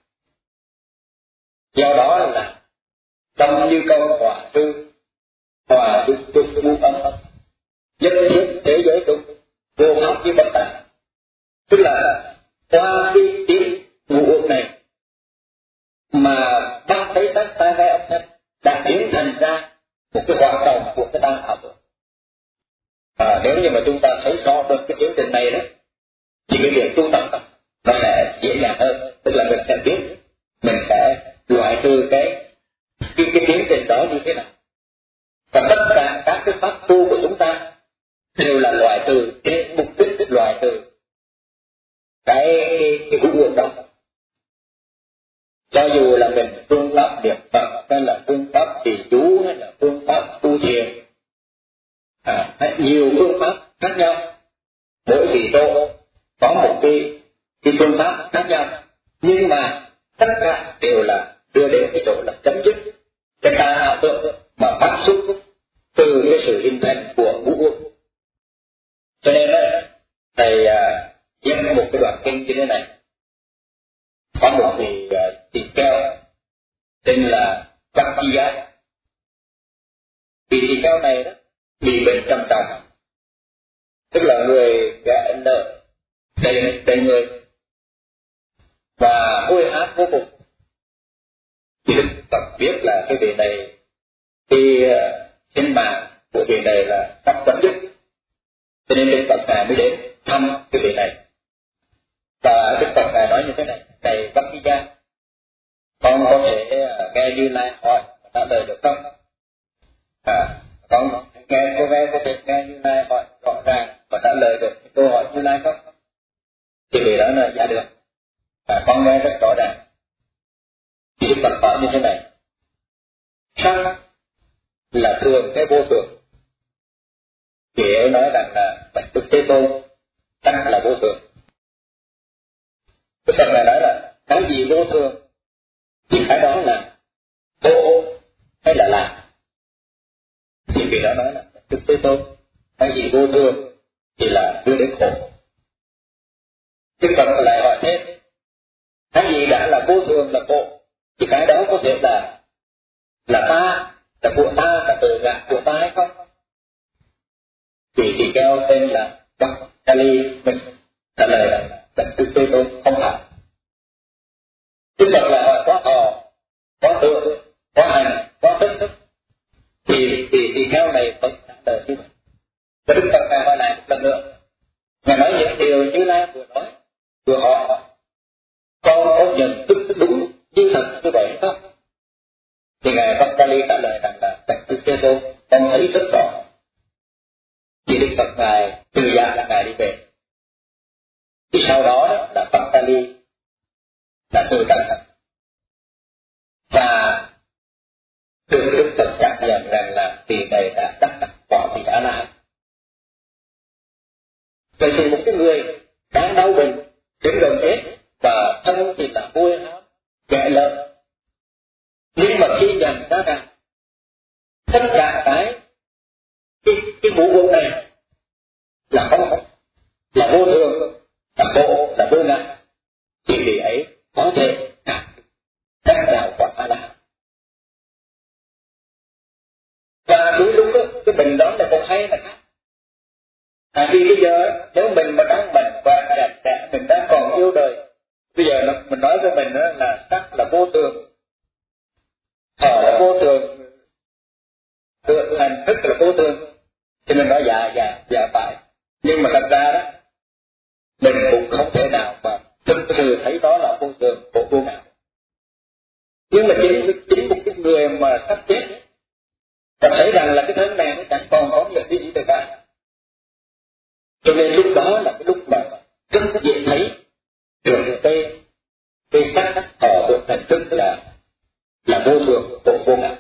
Do đó là tâm như câu hòa sư, hòa dục dục vô âm âm, nhất thiết thế giới trung, vô học như bất tận. Tức là qua cái tiếng ngũ uất này mà bắt thấy sắc tai nghe âm thanh đã biến thành ra một cái hoạt động của cái đang ảo tưởng. Nếu như mà chúng ta thấy rõ được cái tiến trình này đó, thì cái việc tu tập nó sẽ dễ dàng hơn. Tức là mình sẽ biết, mình sẽ loại trừ cái tiến trình đó như thế nào. Và tất cả các cái pháp tu của chúng ta đều là loại trừ cái mục đích, loại trừ cái hữu nguồn đó. Cho dù là mình phương pháp niệm Phật, hay là phương pháp trì chú, hay là phương pháp tu thiền, nhiều phương pháp khác nhau, mỗi vị độ có một cái phương pháp khác nhau, nhưng mà tất cả đều là đưa đến cái chỗ là chấm dứt cái tà ảo tưởng mà phát xuất từ cái sự hình thành của ngũ uất. Cho nên thầy dẫn một cái đoạn kinh như thế này. Có một vị tỳ kheo tên là Bhaktiya. Vị tỳ kheo này đó bị bệnh trầm trọng, tức là người ghẻ nợ đầy người và hôi hám vô cùng. Thì Đức Phật biết là cái vị này Thì trên mạng của vị này là đắc quấn nhất, cho nên Đức Phật Ngài mới đến thăm cái vị này. Và Đức Phật Ngài nói như thế này: này Văn Kỳ Gia, con có thể nghe Như Lai hỏi và trả lời được không? Con nghe cô bé có thể nghe Như Lai hỏi rõ ràng và trả lời được câu hỏi Như Lai không? Thì vị đó là dạ được, con nghe rất rõ ràng. Thì Đức Phật hỏi như thế này: sắc là thường hay vô thường? Thì ấy nói rằng là bạch Đức Thế Tôn, sắc là vô thường. Đức Phật này nói là cái gì vô thường thì cái đó là vô hay là lạc. Thì vì đó nói là Đức Thế Tôn, cái gì vô thường thì là đưa đến khổ. Đức Phật lại hỏi thêm: cái gì đã là vô thường là khổ thì cái đó có thể là ta, là của ta, là tự ngã của ta hay không? Thì kêu tên là Bắc Kali mình trả lời là Đức Thế Tôn không phải. Đức Phật là hỏi có thọ, có tượng, có hành, có thức. Thì theo này vẫn trả lời như vậy. Và Đức Phật Ngài hỏi lại một lần nữa. Ngài nói những điều Như Lai vừa nói, vừa hỏi con có nhận thức đúng như thật như vậy không? Thì Ngài Bắc Kali trả lời rằng là Đức Thế Tôn, con thấy rất rõ. Thì Đức Phật Ngài từ dạ là Ngài đi về. Thì sau đó là Bắc Kali là từ cẩn thận và được Đức Phật xác nhận rằng là vị này đã đắc quả vị A La Hán. Vậy thì một cái người đang đau bệnh đến gần chết và thân thì là vui hám ghẻ lợn, nhưng mà khi nhận ra rằng tất cả cái ngũ uẩn này là không, là vô thường, là khổ, là vô ngã, thì vị ấy có thể đắc đạo quả A La Hán. Và đúng lúc đó, cái bệnh đó là còn hay là khác. Tại vì bây giờ nếu mình mà đang bệnh và trẻ mình đang còn yêu đời, bây giờ mình nói với mình là sắc là vô thường, thọ là vô thường, hành thức là vô thường, thì mình nói dạ phải. Nhưng mà thật ra đó, mình cũng không thể nào mà thực sự thấy đó là vô thường, vô ngã. Nhưng mà chính một cái người mà sắp chết và thấy rằng là cái thân này nó chẳng còn có những cái gì được cả. Cho nên lúc đó là cái lúc mà rất dễ thấy được cái sắc thọ được thành thức là vô thường, vô ngã.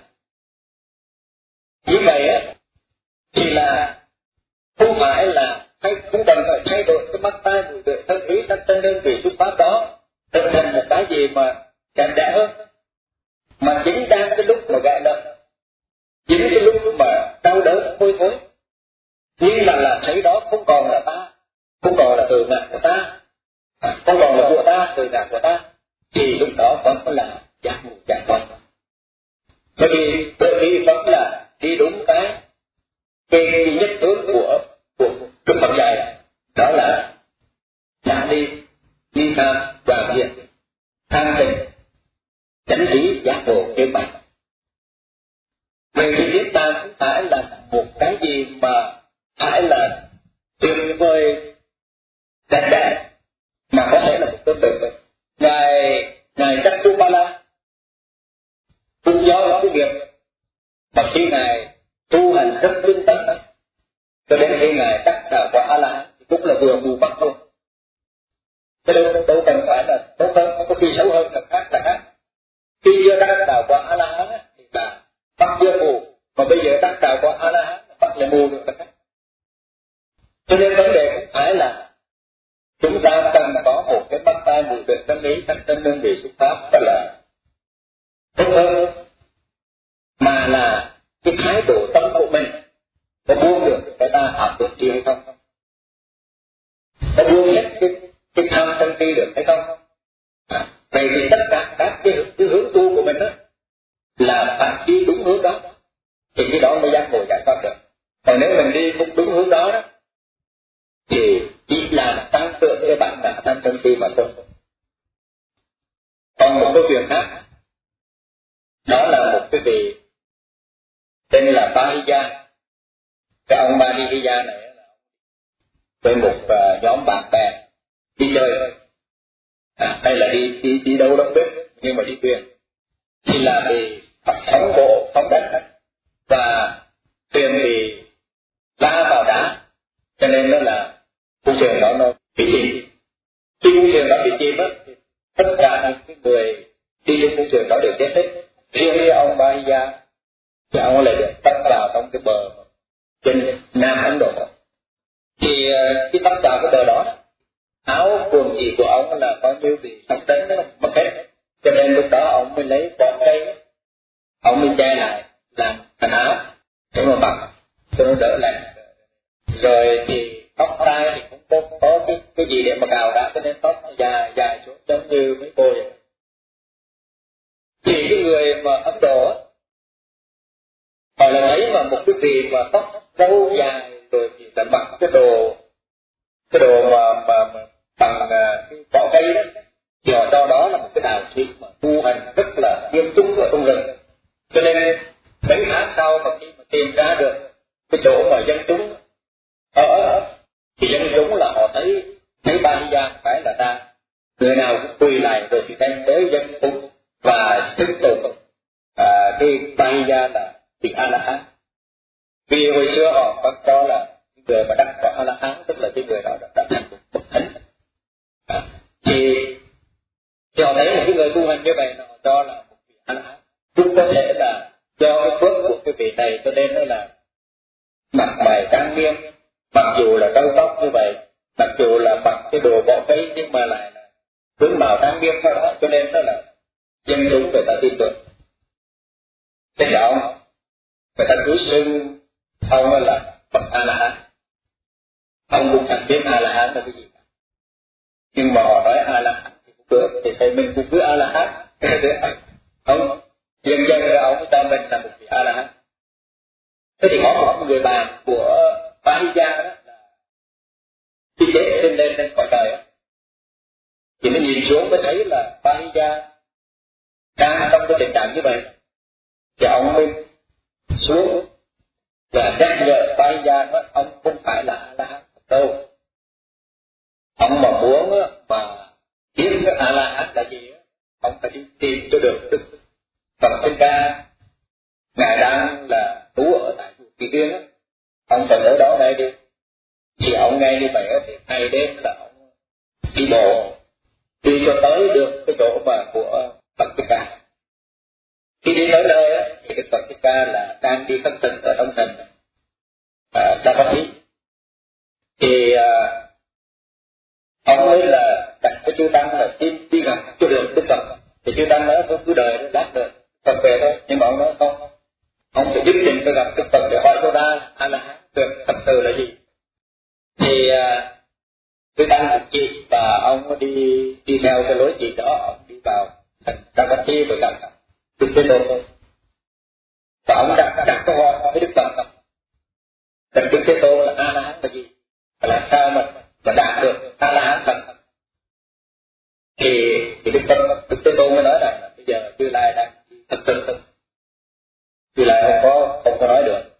Như vậy á thì là không phải là không cần phải thay đổi cái mắt tai mũi lưỡi thân ý thân thân đơn vị xuất pháp đó trở thành một cái gì mà đẹp đẽ hơn, mà chính đang cái lúc mà gại lợn, chính cái lúc mà đau đớn hôi thối, nhưng mà là thấy đó không còn là ta, không còn là tự ngã của ta, không còn là của ta, tự ngã của ta, thì lúc đó vẫn là giác ngộ giải thoát. Bởi vì vẫn là đi đúng cái nhất hướng của Đức Phật dạy, đó là xả ly tham và thiện, tham tịnh, chánh lý giác ngộ trên bản. Vậy thì chúng ta cũng phải là một cái gì mà phải là tuyệt vời đẹp đẽ mà có thể là một cái tuyệt vời. Ngài Chattupala cũng do cái việc mà khi Ngài tu hành rất tinh tấn đó, cho đến khi Ngài đắc đạo quả A La Hán cũng là vừa mù mắt thôi. Cho nên đâu cần phải là tốt hơn, không có khi xấu hơn là khác. Khi chưa đắc đạo quả A La Hán thì là mắt chưa mù, mà bây giờ đắc đạo quả A La Hán mắt lại mù được là khác. Cho nên vấn đề cũng phải là chúng ta cần có một cái mắt tai mũi lưỡi thân ý thân thân đơn vị xuất pháp đó là tốt hơn, mà là cái thái độ tâm của mình có buông được cái ta học được gì hay không, có buông hết cái tham sân si được hay không. Vậy thì tất cả các cái hướng tu của mình đó là phải đi đúng hướng đó, thì cái đó mới giác ngộ giải thoát được. Còn nếu mình đi không đúng hướng đó đó thì chỉ là tăng tượng cái bản ngã tham sân si mà thôi. Còn một câu chuyện khác, đó là một cái vị Bahiya. Cái ông Bahiya này là với một nhóm bạn bè đi chơi, hay là đi đâu đâu biết, nhưng mà đi thuyền thì là bị sóng vỗ sóng đất, và thuyền bị va vào đá, cho nên nó là con thuyền đó nó bị chìm. Khi con thuyền đó bị chìm á, tất cả những cái người đi trên con thuyền đó đều chết hết. Riêng ông Bahiya thì ông lại được tấp vào trong cái bờ trên Nam Ấn Độ. Thì khi tấp vào cái bờ đó, áo quần gì của ông là coi như bị sóng đánh nó mất hết, cho nên lúc đó ông mới lấy vỏ cây, ông mới che lại làm thành áo để mà mặc cho nó đỡ lạnh. Rồi thì tóc tai thì cũng có cái gì để mà cào đã, cho nên tóc dài dài xuống giống như mấy cô vậy. Thì cái người mà Ấn Độ họ là thấy mà một cái vị mà tóc râu dài rồi thì là mặc cái đồ mà bằng cái vỏ cây đó, thì họ cho đó là một cái đạo sĩ mà tu hành rất là nghiêm túc ở trong rừng. Cho nên mấy tháng sau mà khi mà tìm ra được cái chỗ mà dân chúng ở, thì dân chúng là họ thấy Bahiya phải là ta, người nào cũng quỳ lại rồi thì đem tới dân chúng và xưng tụng cái Bahiya là vị A La Hán. Vì hồi xưa họ có cho là người mà đắc quả A La Hán tức là cái người đó đã thành một bậc thánh. Thì họ thấy một cái người tu hành như vậy là họ cho là một vị A La Hán. Cũng có thể là do cái phước của cái vị này cho nên nó là mặt mày trang nghiêm, mặc dù là râu tóc như vậy, mặc dù là mặc cái đồ vỏ cây nhưng mà lại là tướng mạo trang nghiêm theo đó, cho nên nó là dân chúng người ta tin tưởng. Thế thì người ta cứ xưng ông là bậc A La Hán. Ông cũng chẳng biết A La Hán là cái gì cả, nhưng mà họ nói A La Hán thì cũng được, thì thầy mình cũng cứ A La Hán. Ông dần dần rồi ông cho mình là một vị A La Hán. Thế thì có một người bạn của Bahiya đó là khi chết sinh lên khỏi đời đó, thì nó nhìn xuống mới thấy là Bahiya đang trong cái tình trạng như vậy, thì ông mới xuống và nhắc nhở Bahiya nói ông không phải là A La Hán đâu. Ông mà muốn mà biết cái A La Hán là gì, ông phải đi tìm cho được Đức Phật Thích Ca. Ngài đang là trú ở tại chùa Kỳ Viên á, ông phải ở đó ngay đi. Thì ông nghe như vậy thì ngày đêm là ông đi bộ đi cho tới được cái chỗ mà của Phật Thích Ca. Khi đi tới nơi á thì Đức Phật Thích Ca là đang đi khất thực ở trong thành Savatthi. Thì ông mới là đặt cái chư tăng là xin đi gặp cho được Đức Phật. Thì chư tăng nói thôi cứ đợi lát được Phật về thôi, nhưng mà ông nói không, ông phải nhất định phải gặp Đức Phật để hỏi cho ra A La Hán được thật sự là gì. Thì chư tăng cũng chỉ và ông đi theo cái lối chỉ đó, ông đi vào thành Savatthi rồi gặp Đức Thế Tôn. Và ông đặt câu hỏi với Đức Phật, Đức Thế Tôn là A La Hán là gì, và làm sao mà đạt được A La Hán thật. Thì Đức Thế Tôn mới nói là bây giờ Như Lai đang thật sự Như Lai không có nói được.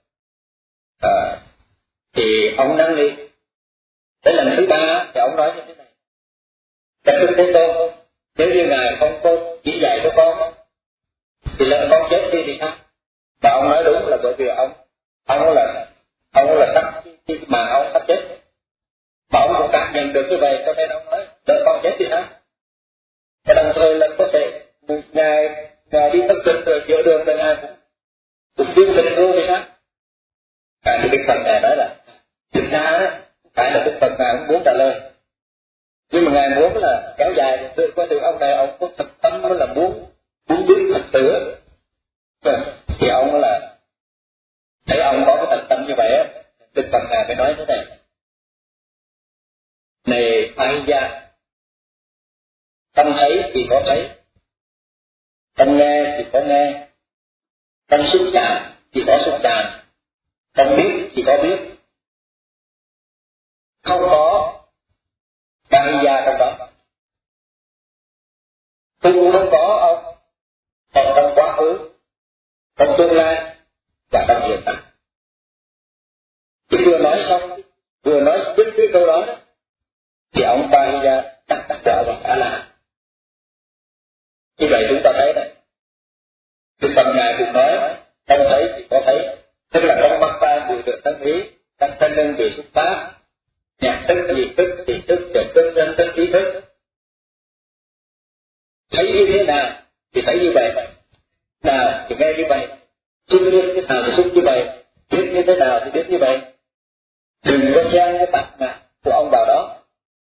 Thì ông năn đi. Đến lần thứ 3 thì ông nói như thế này: Đức Thế Tôn, nếu như Ngài không có chỉ dạy cho con thì lỡ con chết đi thì sao? Và ông nói đúng là bởi vì ông là sắp mà ông sắp chết, mà ông cũng cảm nhận được như vậy, cho nên ông nói lỡ con chết thì sao? Và đồng thời là có thể ngài đi tập trực rồi giữa đường rồi ngài cũng viên tình thương thì sao? Cái Đức Phật ngài nói là thực ra phải là Đức Phật ngài cũng muốn trả lời, nhưng mà ngài muốn là kéo dài qua từ ông này, ông có thật tâm là muốn biết thật sự. Thì ông là thấy ông có cái thật tâm như vậy á, Đức Phật ngài mới nói thế này: này Bahiya, tâm thấy thì có thấy, tâm nghe thì có nghe, tâm xúc chạm thì có xúc chạm, tâm biết thì có biết, không có Bahiya trong đó. Tôi cũng không có ông, còn trong quá khứ, trong tương lai và trong hiện tại. thân ý, các thân đơn vị xuất phát, nhạc thức, nhị thức, tỷ thức, trật thức, dân thức, trí thức. Thấy như thế nào thì thấy như vậy, nào thì nghe như vậy, xúc biết cái nào thì xúc như vậy, biết như thế nào thì biết như vậy. Đừng có xen cái mặt ngã của ông vào đó.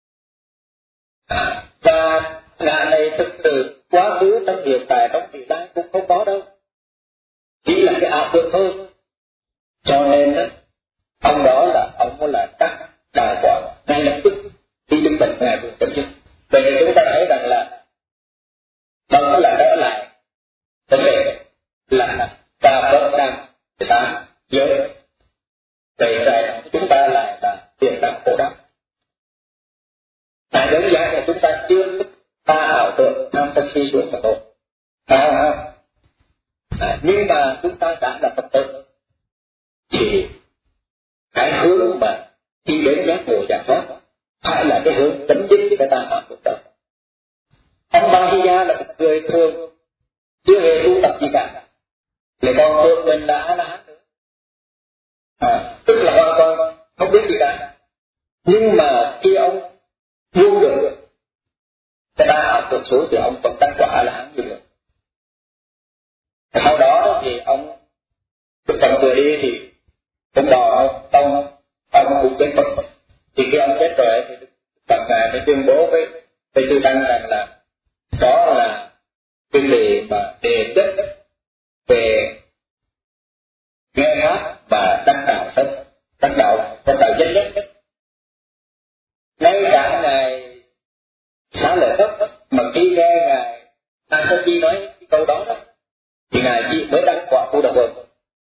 Và ngã này thực sự quá khứ, trong hiện tại, trong vị lai cũng không có đâu, chỉ là cái ảo tưởng thôi. Cho nên đó, ông đó là ông là đắc đà quả ngay lập tức khi đứng bệnh ngài vừa chấm dứt. Vậy thì chúng ta thấy rằng là vẫn là đỡ lại vấn đề là ta vẫn đang ta giới. Vậy ra chúng ta lại là tiền đắc khổ đắc. Tại đơn giản là chúng ta chưa ta ảo tưởng tham sân si được mà thôi. Nhưng mà chúng ta đã là Phật tử thì cái hướng mà đi đến giác ngộ giải thoát phải là cái hướng chấm dứt cái ta ảo tưởng đó. Ông Ba Di Gia là một người thường chưa hề tu tập gì cả, lại còn tự mình là A-la-hán nữa, tức là hoàn toàn không biết gì cả. Nhưng mà khi ông buông được cái ta ảo tưởng số thì ông vẫn đắc quả A-la-hán như được. Sau đó thì ông chồng vừa đi thì cũng đò ông cũng chết mất. Thì khi ông chết rồi thì Phật ngài mới tuyên bố với chư tăng rằng là đó là cái gì mà đề chất về nghe pháp và đắc đạo sân, đắc đạo dân nhất. Ngay cả ngài Xá Lợi Phất mà khi nghe ngài A Sa Di nói cái câu đó thì ngài chỉ mới đắc quả Bồ Đà Vương.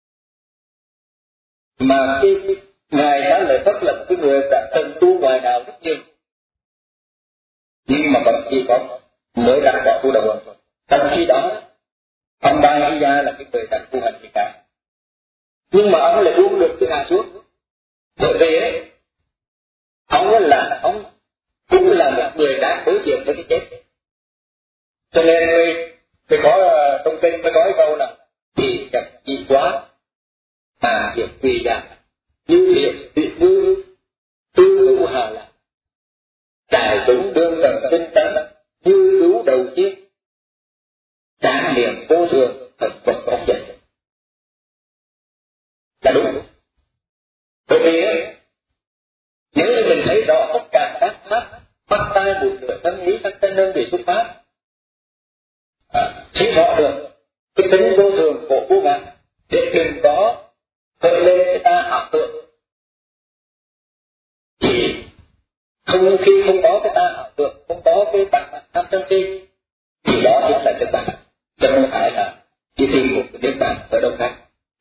Mà khi ngài Xá Lợi Phất là một cái người đã từng tu ngoài đạo rất nhiều, nhưng mà vẫn chỉ có mới đắc quả Bồ Đà Vương thôi. Trong khi đó ông Ba Di Gia là cái người đã tu hành gì cả, nhưng mà ông lại buông được cái ngã xuống. Bởi vì ấy, ông cũng là một người đã đối diện với cái chết. Cho nên mới có trong kinh mới nói câu là thì gặp dị quá mà việc quỳ giả như việc bị ngư tư hữu hà là đại chúng đương tầm tinh tấn như lũ đầu tiên tráng niệm vô thường thật vật bóng dịch là đúng. Bởi vì nếu như mình thấy rõ tất cả các pháp mắt tai mũi lưỡi thân ý các thân đơn vị xuất phát, thấy rõ được cái tính vô thường của vô ngã để đừng có khởi lên cái ta ảo tưởng, thì khi không có cái ta ảo tưởng, không có cái bản tham sân si thì đó chính là chân bản, chứ không phải là đi tìm một cái niết bàn ở đâu khác.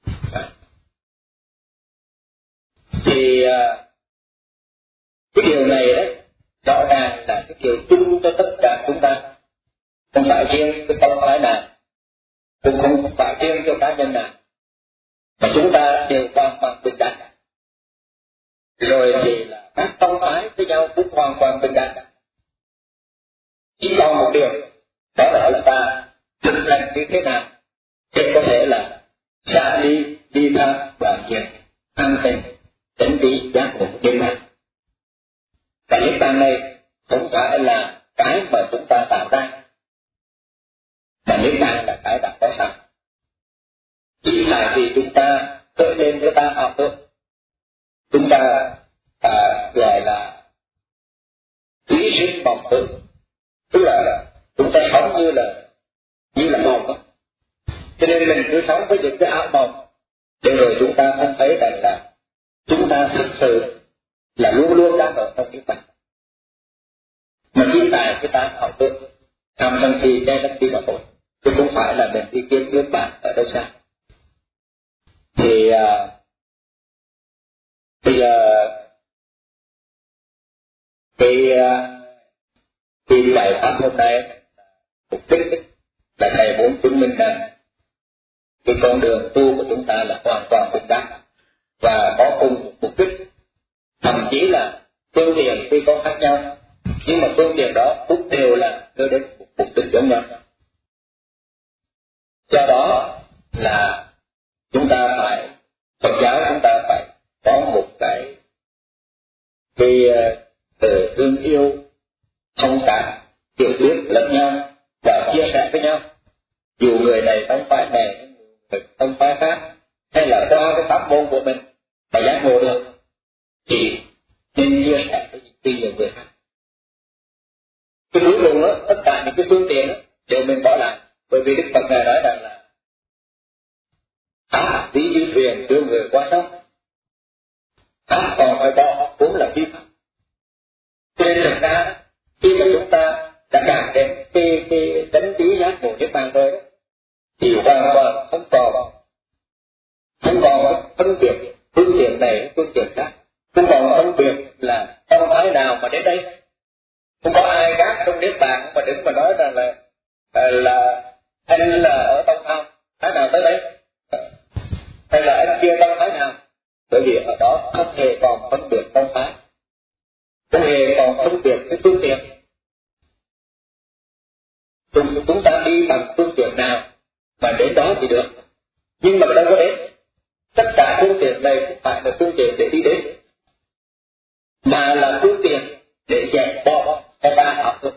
Thì cái điều này đấy rõ ràng là cái điều chung cho tất cả chúng ta, không phải riêng cái tông phái nào, cũng không phải riêng cho cá nhân nào, mà chúng ta đều hoàn toàn bình đẳng. Rồi thì là các tông phái với nhau cũng hoàn toàn bình đẳng. Chỉ còn một điều, đó là ta thực hành như thế nào để có thể là xả đi tham và diệt an tịnh chánh trí giác ngộ niết bàn. Và niết bàn này không phải là cái mà chúng ta tạo ra, mà niết bàn là cái đã có sẵn. Chỉ là vì chúng ta khởi lên với ta ảo tưởng, chúng ta gọi là ý sinh vọng tưởng, tức là chúng ta sống như là mộng đó. Cho nên mình cứ sống với những cái ảo mộng, để rồi chúng ta không thấy rằng là chúng ta thực sự là luôn luôn đang ở trong niết bàn. Mà chỉ tại cái ta ảo tưởng tham sân si che lấp đi mà thôi, chứ không phải là mình đi kiếm niết bàn ở đâu xa. Thì bây giờ cái bài pháp hôm nay mục đích là thầy muốn chứng minh rằng cái con đường tu của chúng ta là hoàn toàn bình đẳng và có cùng một mục đích, thậm chí là phương tiện tuy có khác nhau nhưng mà phương tiện đó cũng đều là đưa đến một mục đích giống nhau. Do đó là chúng ta phải, Phật giáo chúng ta phải yêu, thông cảm, hiểu biết lẫn nhau và chia sẻ với nhau. Dù người này không phải này, người không phải khác, hay là qua cái pháp môn của mình mà giác ngộ được, thì nên chia sẻ với nhiều người khác. Cái cuối cùng đó, tất cả những cái phương tiện đó, đều mình bỏ lại, bởi vì Đức Phật Ngài nói rằng là pháp tí di thuyền đưa người qua sông, pháp còn phải bỏ cũng là vi phạm. Cho nên thực ra khi mà chúng ta đã đạt đến cái tánh trí giác ngộ niết bàn rồi đó, thì hoàn toàn không còn phân biệt phương tiện này phương tiện khác, không còn phân biệt là tông phái nào mà đến đây. Không có ai khác trong niết bàn mà đứng mà nói rằng là anh là ở tông phái nào tới đây, hay là anh kia tông phái nào, bởi vì ở đó không hề còn phân biệt tông phái, không hề còn phân biệt cái phương tiện. Chúng ta đi bằng phương tiện nào mà đến đó thì được, nhưng mà đâu có đến. Tất cả phương tiện này không phải là phương tiện để đi đến, mà là phương tiện để dẹp bỏ cái ba học thôi.